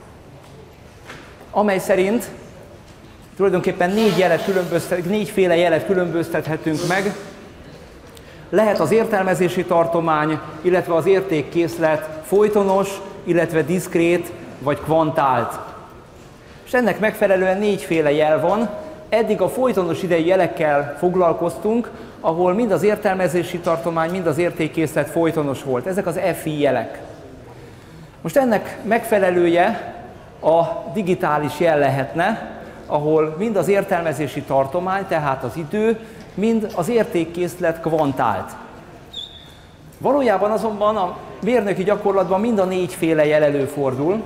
amely szerint tulajdonképpen négyféle jelet különböztethetünk meg. Lehet az értelmezési tartomány, illetve az értékkészlet folytonos, illetve diszkrét vagy kvantált. És ennek megfelelően négyféle jel van. Eddig a folytonos idejű jelekkel foglalkoztunk, ahol mind az értelmezési tartomány, mind az értékkészlet folytonos volt. Ezek az FI jelek. Most ennek megfelelője a digitális jel lehetne, ahol mind az értelmezési tartomány, tehát az idő, mind az értékkészlet kvantált. Valójában azonban a mérnöki gyakorlatban mind a négyféle jel előfordul,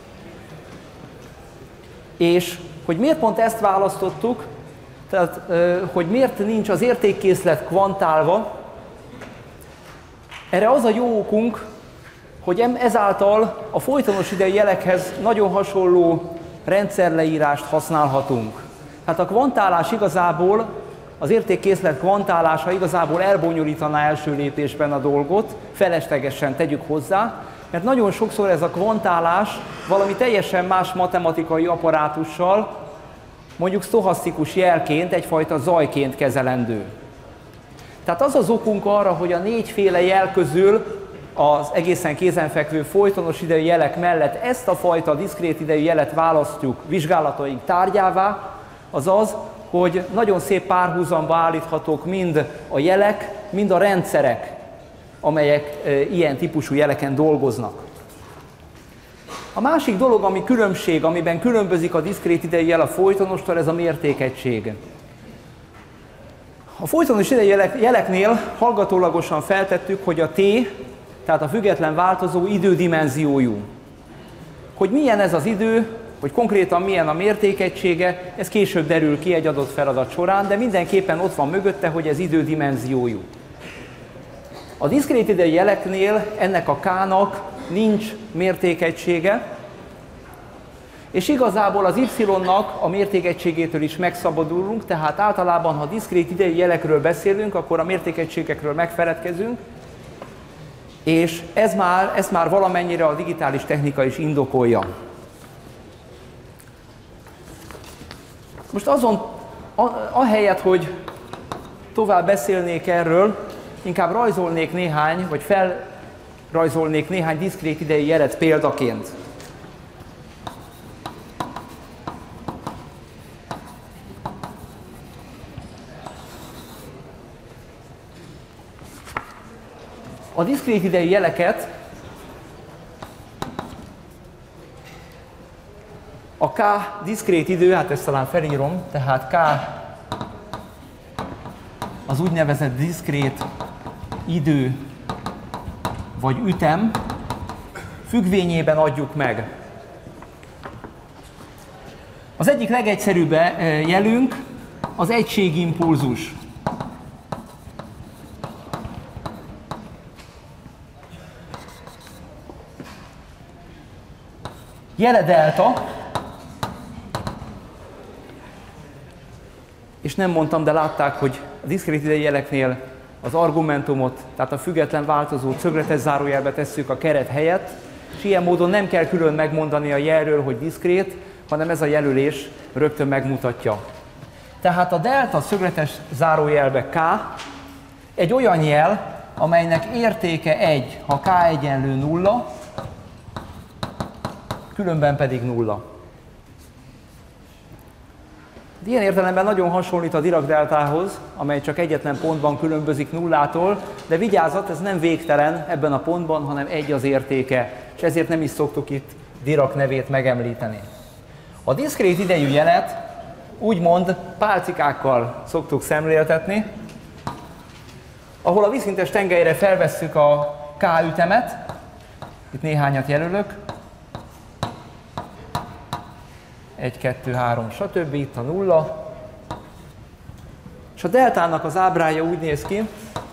és hogy miért pont ezt választottuk, tehát hogy miért nincs az értékkészlet kvantálva, erre az a jó okunk, hogy ezáltal a folytonos idejű jelekhez nagyon hasonló rendszerleírást használhatunk. Tehát a kvantálás igazából, az értékkészlet kvantálása igazából elbonyolítaná első lépésben a dolgot, feleslegesen tegyük hozzá, mert nagyon sokszor ez a kvantálás valami teljesen más matematikai apparátussal, mondjuk sztochasztikus jelként, egyfajta zajként kezelendő. Tehát az az okunk arra, hogy a négyféle jel közül az egészen kézenfekvő folytonos idejű jelek mellett ezt a fajta diszkrét idejű jelet választjuk vizsgálataink tárgyává, az az, hogy nagyon szép párhuzamba állíthatók mind a jelek, mind a rendszerek, amelyek ilyen típusú jeleken dolgoznak. A másik dolog, ami különbség, amiben különbözik a diszkrét idejű jel a folytonostól, ez a mértékegység. A folytonos idejű jeleknél hallgatólagosan feltettük, hogy a t, tehát a független változó idődimenziójú. Hogy milyen ez az idő, hogy konkrétan milyen a mértékegysége, ez később derül ki egy adott feladat során, de mindenképpen ott van mögötte, hogy ez idődimenziójú. A diszkrét idejű jeleknél ennek a k-nak nincs mértékegysége, és igazából az y-nak a mértékegységétől is megszabadulunk, tehát általában, ha diszkrét idejű jelekről beszélünk, akkor a mértékegységekről megfeledkezünk, és ezt már valamennyire a digitális technika is indokolja. Most ahelyett, hogy tovább beszélnék erről, inkább rajzolnék vagy felrajzolnék néhány diszkrét idejű jelet példaként. A diszkrét idejű jeleket a K diszkrét idő, hát ezt talán felírom, tehát K az úgynevezett diszkrét idő vagy ütem függvényében adjuk meg. Az egyik legegyszerűbb jelünk az egységimpulzus. Jele delta, és nem mondtam, de látták, hogy a diszkrét idejű jeleknél az argumentumot, tehát a független változó szögletes zárójelbe tesszük a keret helyett, és ilyen módon nem kell külön megmondani a jelről, hogy diszkrét, hanem ez a jelölés rögtön megmutatja. Tehát a delta szögletes zárójelbe K egy olyan jel, amelynek értéke 1, ha K egyenlő 0, különben pedig 0. Ilyen értelemben nagyon hasonlít a Dirac-deltához, amely csak egyetlen pontban különbözik nullától, de vigyázat, ez nem végtelen ebben a pontban, hanem 1 az értéke, és ezért nem is szoktuk itt Dirac nevét megemlíteni. A diszkrét idejű jelet úgymond pálcikákkal szoktuk szemléltetni, ahol a vízszintes tengelyre felvesszük a K ütemet, itt néhányat jelölök, 1, 2, 3, stb. Itt a 0. És a deltának az ábrája úgy néz ki,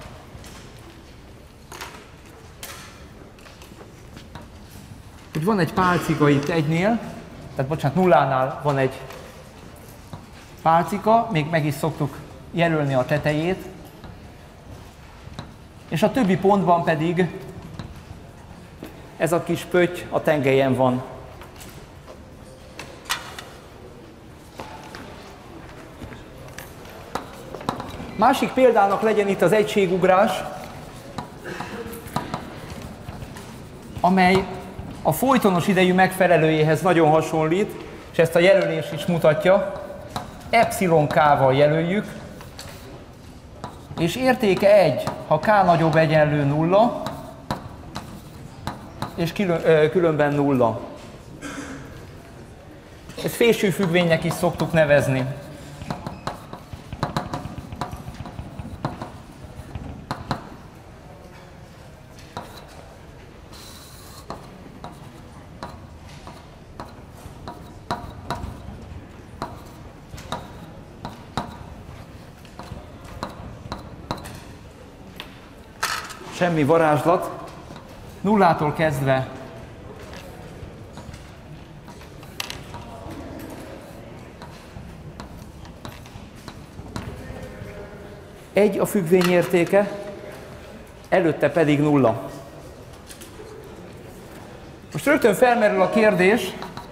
hogy van egy pálcika itt 1-nél, tehát bocsánat, 0-nál van egy pálcika, még meg is szoktuk jelölni a tetejét, és a többi pontban pedig ez a kis pötty a tengelyen van. Másik példának legyen itt az egységugrás, amely a folytonos idejű megfelelőjéhez nagyon hasonlít, és ezt a jelölés is mutatja. Epsilon-K-val jelöljük, és értéke 1, ha K nagyobb egyenlő 0, és különben 0. Ezt fésűfüggvénynek is szoktuk nevezni. Semmi varázslat, nullától kezdve egy a függvény értéke, előtte pedig 0. Most rögtön felmerül a kérdés,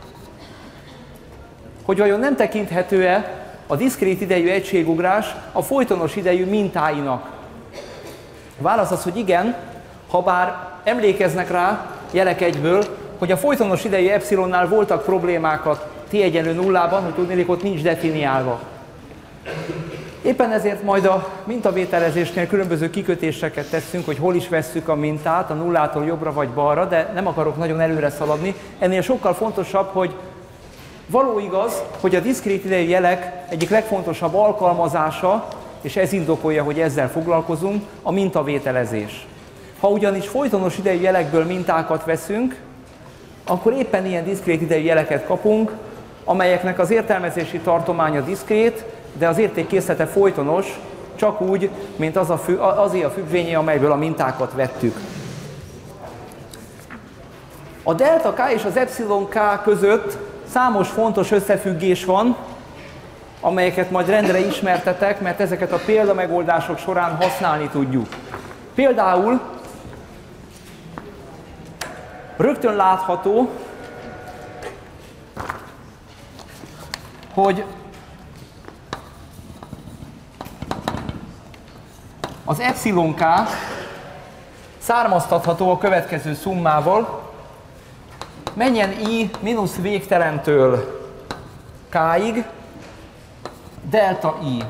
hogy vajon nem tekinthető-e a diszkrét idejű egységugrás a folytonos idejű mintáinak. A válasz az, hogy igen, ha bár emlékeznek rá jelek egyből, hogy a folytonos idejű epszilonnál voltak problémák a t egyenlő 0-ban, hogy tudnélik, ott nincs definiálva. Éppen ezért majd a mintavételezésnél különböző kikötéseket teszünk, hogy hol is vesszük a mintát, a nullától jobbra vagy balra, de nem akarok nagyon előre szaladni. Ennél sokkal fontosabb, hogy való igaz, hogy a diszkrét idejű jelek egyik legfontosabb alkalmazása, és ez indokolja, hogy ezzel foglalkozunk, a mintavételezés. Ha ugyanis folytonos idejű jelekből mintákat veszünk, akkor éppen ilyen diszkrét idejű jeleket kapunk, amelyeknek az értelmezési tartománya diszkrét, de az értékkészlete folytonos, csak úgy, mint azé a függvényé, amelyből a mintákat vettük. A delta K és az epsilon K között számos fontos összefüggés van, amelyeket majd rendre ismertetek, mert ezeket a példamegoldások során használni tudjuk. Például rögtön látható, hogy az epsilon K származtatható a következő szummával, menjen I mínusz végtelentől K-ig, delta I.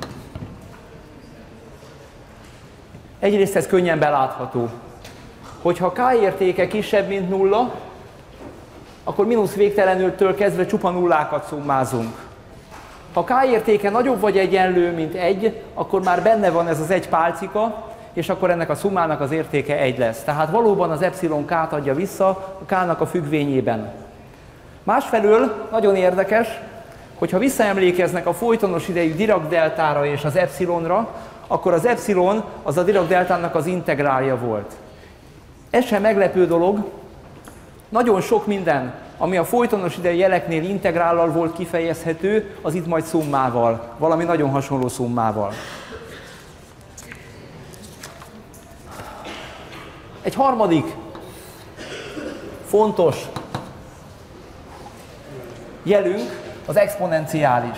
Egyrészt ez könnyen belátható. Hogyha K értéke kisebb, mint 0, akkor mínusz végtelenültől kezdve csupa nullákat szummázunk. Ha K értéke nagyobb vagy egyenlő, mint 1, akkor már benne van ez az egy pálcika, és akkor ennek a szummának az értéke 1 lesz. Tehát valóban az epsilon K-t adja vissza a K-nak a függvényében. Másfelől nagyon érdekes, Hogyha visszaemlékeznek a folytonos idejű Dirac-deltára és az epsilonra, akkor az epsilon az a Dirac-deltának az integrálja volt. Ez sem meglepő dolog, nagyon sok minden, ami a folytonos idejű jeleknél integrállal volt kifejezhető, az itt majd szummával, valami nagyon hasonló szummával. Egy harmadik fontos jelünk az exponenciális.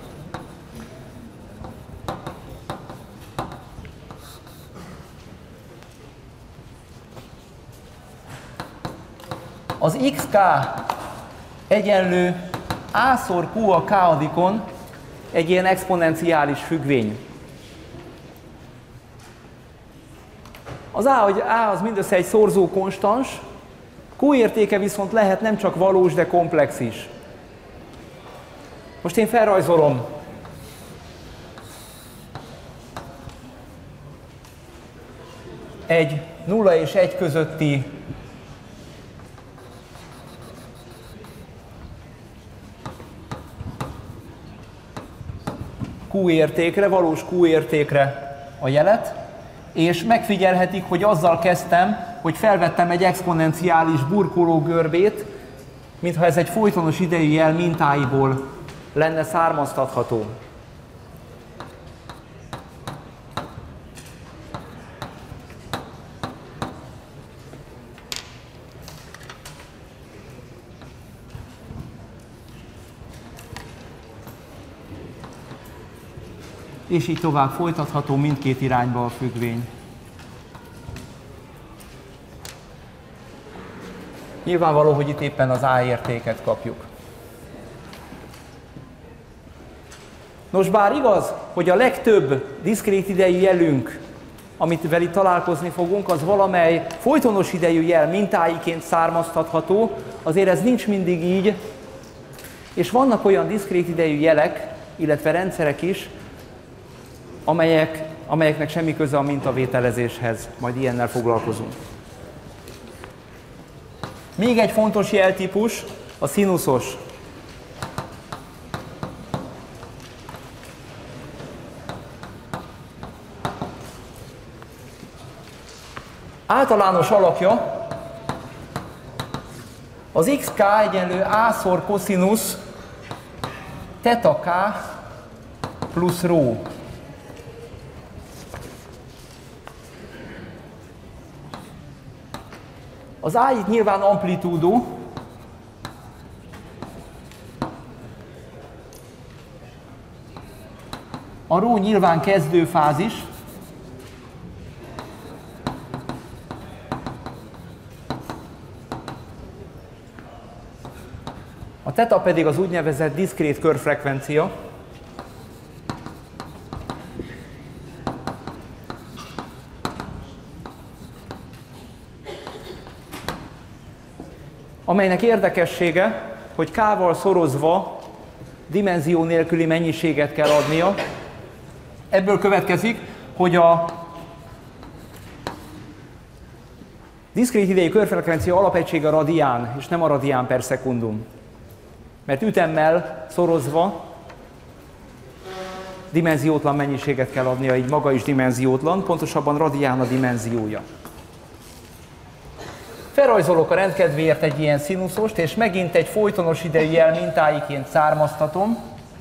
Az xk egyenlő a-szor q a k-adikon egy ilyen exponenciális függvény. Az a az mindössze egy szorzó konstans, q értéke viszont lehet nem csak valós, de komplex is. Most én felrajzolom egy 0 és 1 közötti q értékre, valós q értékre a jelet, és megfigyelhetik, hogy azzal kezdtem, hogy felvettem egy exponenciális burkoló görbét, mintha ez egy folytonos idejű jel mintáiból lenne származtatható. És így tovább folytatható mindkét irányba a függvény. Nyilvánvaló, hogy itt éppen az A értéket kapjuk. Nos, bár igaz, hogy a legtöbb diszkrét idejű jelünk, amivel itt találkozni fogunk, az valamely folytonos idejű jel mintáiként származtatható, azért ez nincs mindig így, és vannak olyan diszkrét idejű jelek, illetve rendszerek is, amelyeknek semmi köze a mintavételezéshez, majd ilyennel foglalkozunk. Még egy fontos jeltípus, a szinuszos. Általános alakja az xk egyenlő a-szor koszinusz theta k plusz rho. Az A itt nyilván amplitúdó, a rho nyilván kezdőfázis, a theta pedig az úgynevezett diszkrét körfrekvencia, amelynek érdekessége, hogy k-val szorozva dimenzió nélküli mennyiséget kell adnia. Ebből következik, hogy a diszkrét idejű körfrekvencia alapegysége a radián, és nem a radián per szekundum. Mert ütemmel szorozva dimenziótlan mennyiséget kell adnia, így maga is dimenziótlan, pontosabban radián a dimenziója. Felrajzolok a rendkedvéért egy ilyen szinuszost, és megint egy folytonos idejű jel mintáiként származtatom.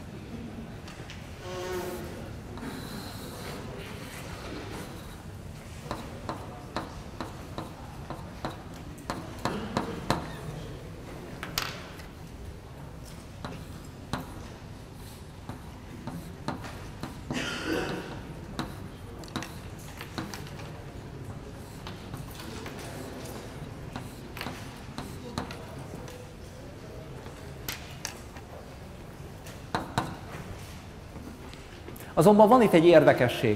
Azonban van itt egy érdekesség.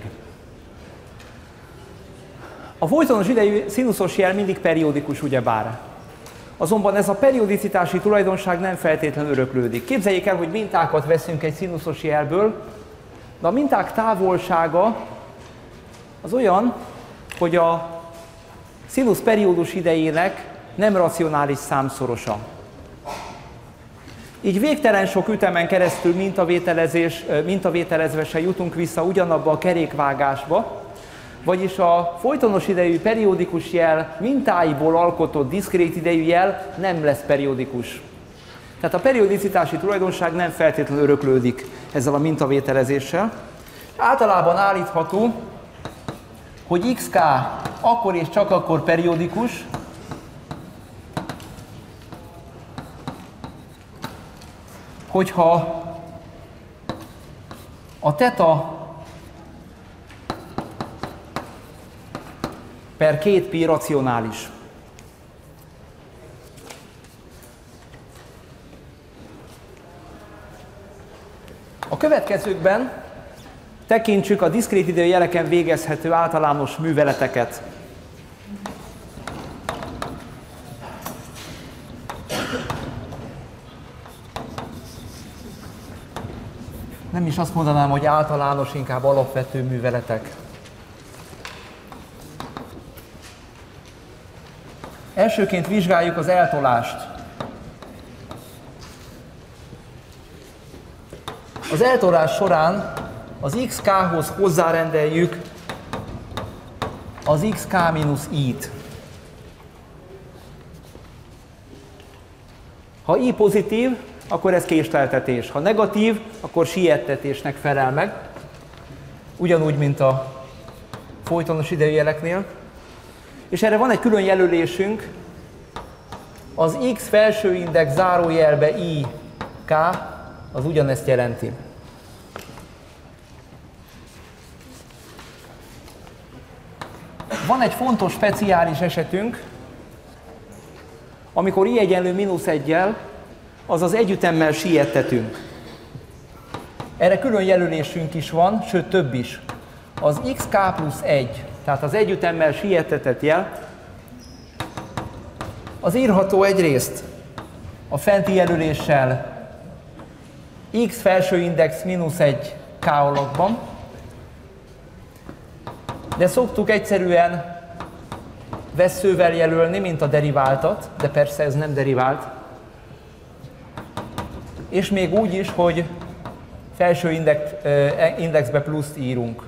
A folytonos idejű szinuszos jel mindig periódikus, ugyebár. Azonban ez a periodicitási tulajdonság nem feltétlenül öröklődik. Képzeljék el, hogy mintákat veszünk egy szinuszos jelből, de a minták távolsága az olyan, hogy a szinusz periódus idejének nem racionális számszorosa. Így végtelen sok ütemen keresztül mintavételezve se jutunk vissza ugyanabba a kerékvágásba, vagyis a folytonos idejű periódikus jel mintáiból alkotott diszkrét idejű jel nem lesz periódikus. Tehát a periodicitási tulajdonság nem feltétlenül öröklődik ezzel a mintavételezéssel. Általában állítható, hogy xk akkor és csak akkor periódikus, hogyha a θ per 2π racionális. A következőkben tekintsük a diszkrét idejű jeleken végezhető általános műveleteket. Nem is azt mondanám, hogy általános, inkább alapvető műveletek. Elsőként vizsgáljuk az eltolást. Az eltolás során az xk-hoz hozzárendeljük az xk-i-t. Ha i pozitív, akkor ez késleltetés. Ha negatív, akkor siettetésnek felel meg. Ugyanúgy, mint a folytonos idejű jeleknél. És erre van egy külön jelölésünk, az x felső index zárójelbe i, k, az ugyanezt jelenti. Van egy fontos speciális esetünk, amikor i egyenlő -1-jel, azaz együttemmel siettetünk. Erre külön jelölésünk is van, sőt több is. Az xk plusz 1, tehát az együttemmel siettetett jel, az írható egyrészt a fenti jelöléssel x felső index -1 k alakban, de szoktuk egyszerűen vesszővel jelölni, mint a deriváltat, de persze ez nem derivált. És még úgy is, hogy felső indexbe pluszt írunk.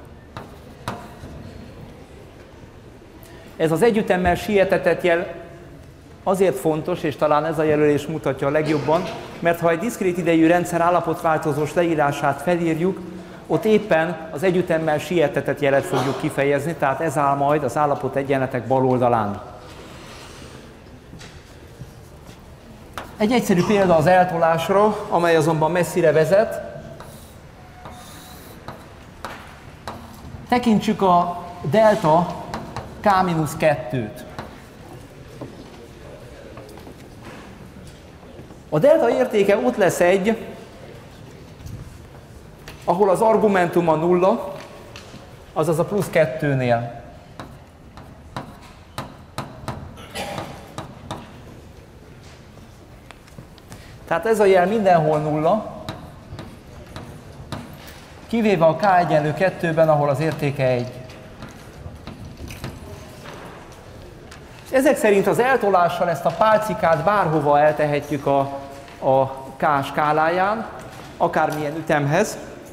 Ez az együttemmel sietetett jel azért fontos, és talán ez a jelölés mutatja a legjobban, mert ha egy diszkrét idejű rendszer állapotváltozós leírását felírjuk, ott éppen az együttemmel sietetett jelet fogjuk kifejezni, tehát ez áll majd az állapot egyenletek bal oldalán. Egy egyszerű példa az eltolásra, amely azonban messzire vezet. Tekintsük a delta k-2-t. A delta értéke ott lesz 1, ahol az argumentuma nulla, azaz a plusz 2-nél. Tehát ez a jel mindenhol nulla, kivéve a k egyenlő 2-ben, ahol az értéke 1. Ezek szerint az eltolással ezt a pálcikát bárhova eltehetjük a k skáláján, akármilyen ütemhez.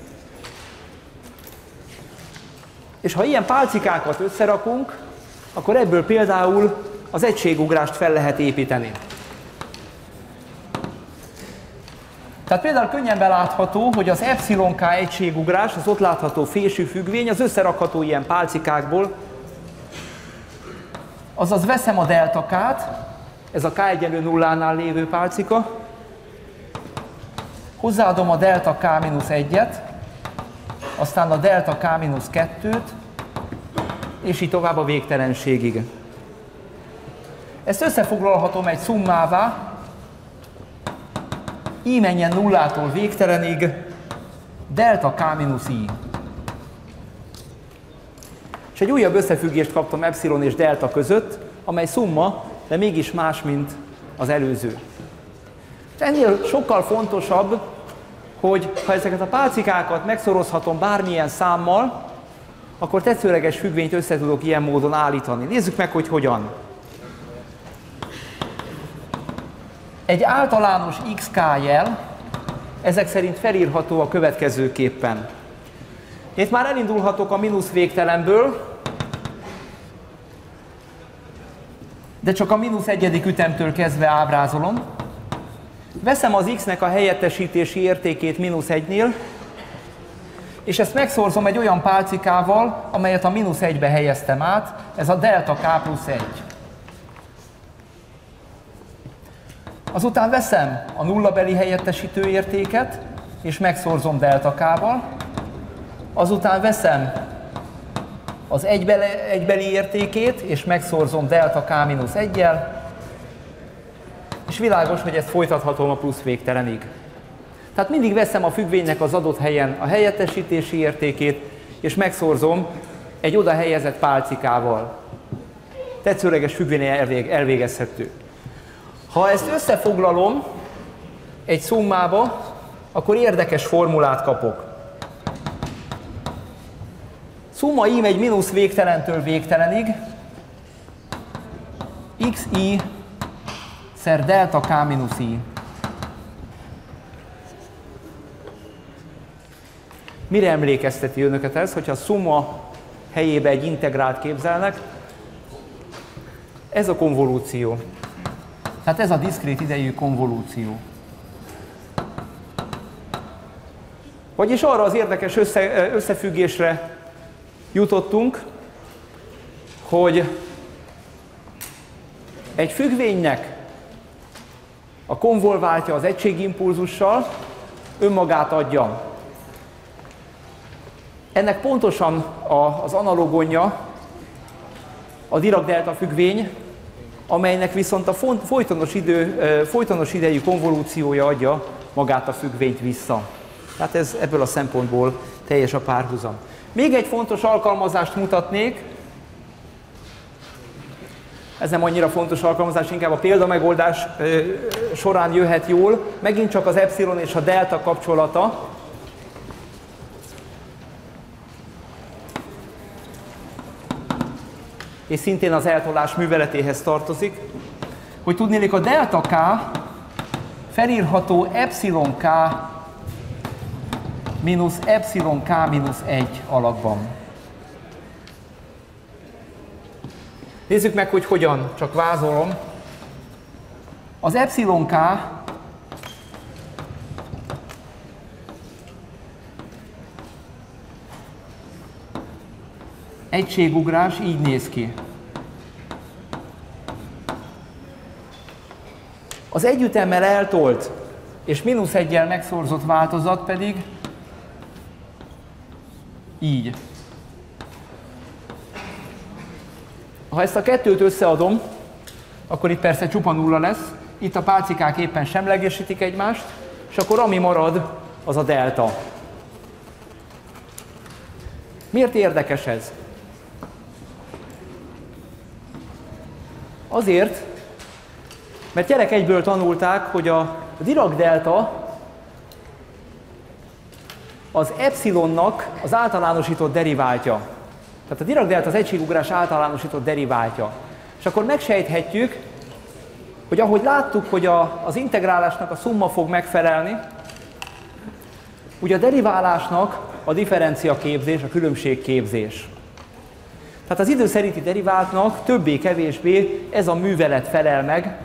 És ha ilyen pálcikákat összerakunk, akkor ebből például az egységugrást fel lehet építeni. Tehát például könnyen belátható, hogy az epsilon k egységugrás, az ott látható fésű függvény, az összerakható ilyen pálcikákból, azaz veszem a delta k-t, ez a k egyenlő nullánál lévő pálcika, hozzáadom a delta k-1-et, aztán a delta k-2-t, és így tovább a végtelenségig. Ezt összefoglalhatom egy szummává, i menjen nullától végtelenig, delta k-i. És egy újabb összefüggést kaptam epsilon és delta között, amely szumma, de mégis más, mint az előző. Ennél sokkal fontosabb, hogy ha ezeket a pálcikákat megszorozhatom bármilyen számmal, akkor tetszőleges függvényt össze tudok ilyen módon állítani. Nézzük meg, hogy hogyan. Egy általános XK jel ezek szerint felírható a következőképpen. Itt már elindulhatok a mínusz végtelenből, de csak a mínusz egyedik ütemtől kezdve ábrázolom. Veszem az x-nek a helyettesítési értékét mínusz 1-nél, és ezt megszorzom egy olyan pálcikával, amelyet a mínusz 1-be helyeztem át, ez a delta k plusz 1. Azután veszem a nullabeli helyettesítő értéket, és megszorzom delta k-val. Azután veszem az egybeli értékét, és megszorzom delta k mínusz 1-jel, és világos, hogy ezt folytathatom a plusz végtelenig. Tehát mindig veszem a függvénynek az adott helyen a helyettesítési értékét, és megszorzom egy oda helyezett pálcikával. Tetszőleges függvény elvégezhető. Ha ezt összefoglalom egy szummába, akkor érdekes formulát kapok. Szumma i megy mínusz végtelentől végtelenig, xi szer delta k mínusz i. Mire emlékezteti önöket ez, hogyha a szumma helyébe egy integrált képzelnek? Ez a konvolúció. Tehát ez a diszkrét idejű konvolúció. Vagyis arra az érdekes összefüggésre jutottunk, hogy egy függvénynek a konvolváltja az egységimpulzussal önmagát adja. Ennek pontosan az analogonja a Dirac-delta függvény, amelynek viszont a folytonos idejű konvolúciója adja magát a függvényt vissza. Tehát ez ebből a szempontból teljes a párhuzam. Még egy fontos alkalmazást mutatnék. Ez nem annyira fontos alkalmazás, inkább a példamegoldás során jöhet jól. Megint csak az epsilon és a delta kapcsolata. És szintén az eltolás műveletéhez tartozik, hogy tudnélik, a delta k felírható epsilon k mínusz epsilon k mínusz 1 alakban. Nézzük meg, hogy hogyan, csak vázolom. Az epsilon k egységugrás így néz ki. Az együttemmel eltolt és mínusz 1-jel megszorzott változat pedig így. Ha ezt a kettőt összeadom, akkor itt persze csupa nulla lesz, itt a pálcikák éppen semlegesítik egymást, és akkor ami marad, az a delta. Miért érdekes ez? Azért, mert gyerek egyből tanulták, hogy a Dirac-delta az epsilonnak az általánosított deriváltja. Tehát a Dirac-delta az egységugrás általánosított deriváltja. És akkor megsejthetjük, hogy ahogy láttuk, hogy az integrálásnak a szumma fog megfelelni, ugye a deriválásnak a differenciaképzés, a különbségképzés. Tehát az idő szerinti deriváltnak többé-kevésbé ez a művelet felel meg,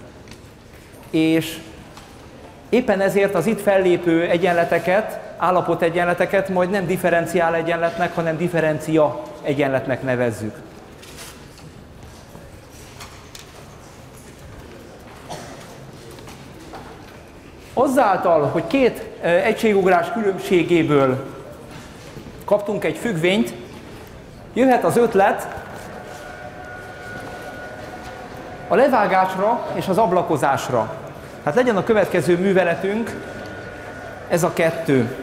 és éppen ezért az itt fellépő egyenleteket, állapotegyenleteket majd nem differenciál egyenletnek, hanem differencia egyenletnek nevezzük. Azáltal, hogy két egységugrás különbségéből kaptunk egy függvényt, jöhet az ötlet a levágásra és az ablakozásra. Hát legyen a következő műveletünk ez a kettő.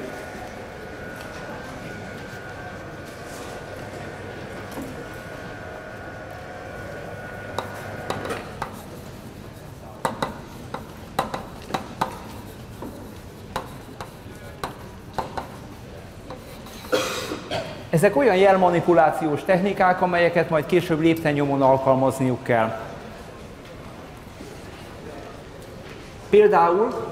Ezek olyan jelmanipulációs technikák, amelyeket majd később lépten nyomon alkalmazniuk kell. Például,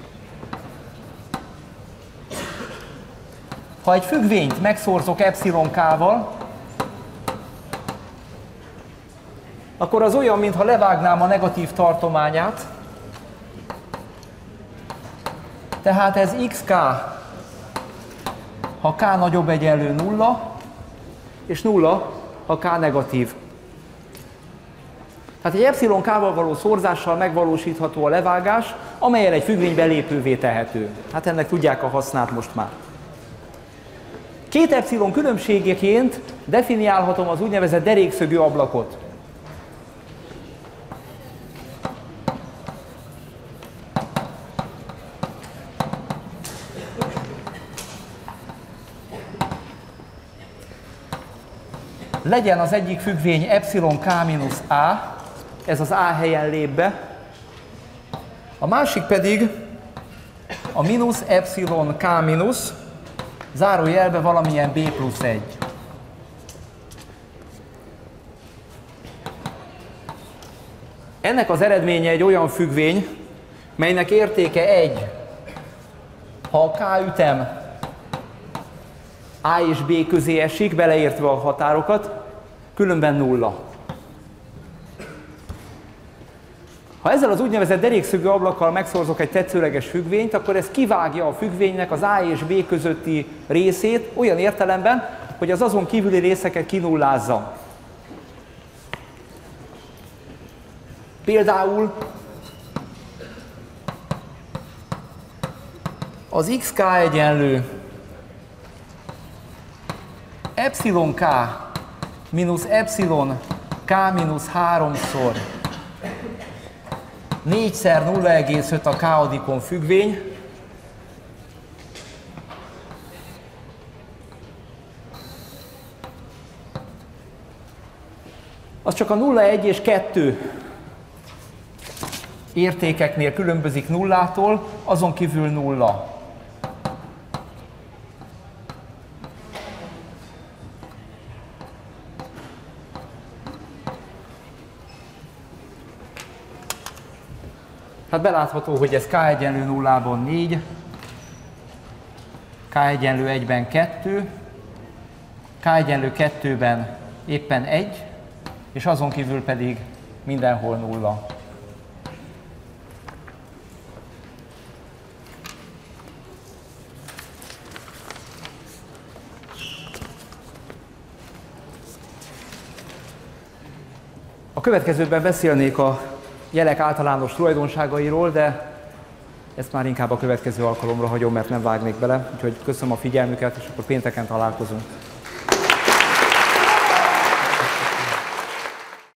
ha egy függvényt megszorzok epsilon-k-val, akkor az olyan, mintha levágnám a negatív tartományát, tehát ez xk, ha k nagyobb egyenlő nulla, és nulla, ha k negatív. Tehát egy epsilon-k-val való szorzással megvalósítható a levágás, amellyel egy függvény belépővé tehető. Hát ennek tudják a hasznát most már. Két epsilon különbségeként definiálhatom az úgynevezett derékszögű ablakot. Legyen az egyik függvény epsilon k mínusz a, ez az a helyen lép be, a másik pedig a mínusz epsilon k mínusz, zárójelbe valamilyen b plusz 1. Ennek az eredménye egy olyan függvény, melynek értéke 1, ha a k ütem A és B közé esik, beleértve a határokat, különben nulla. Ha ezzel az úgynevezett derékszögű ablakkal megszorzok egy tetszőleges függvényt, akkor ez kivágja a függvénynek az A és B közötti részét olyan értelemben, hogy az azon kívüli részeket kinullázza. Például az xk egyenlő epsilon k mínusz epsilon k mínusz 3-szor 4-szer 0,5 a k-adikon függvény, az csak a 0, 1 és 2 értékeknél különbözik nullától, azon kívül nulla. Hát belátható, hogy ez k egyenlő nullában 4, k egyenlő 1-ben 2, k egyenlő 2-ben éppen 1, és azon kívül pedig mindenhol nulla. A következőben beszélnék a jelek általános tulajdonságairól, de ezt már inkább a következő alkalomra hagyom, mert nem vágnék bele. Úgyhogy köszönöm a figyelmüket, és akkor pénteken találkozunk.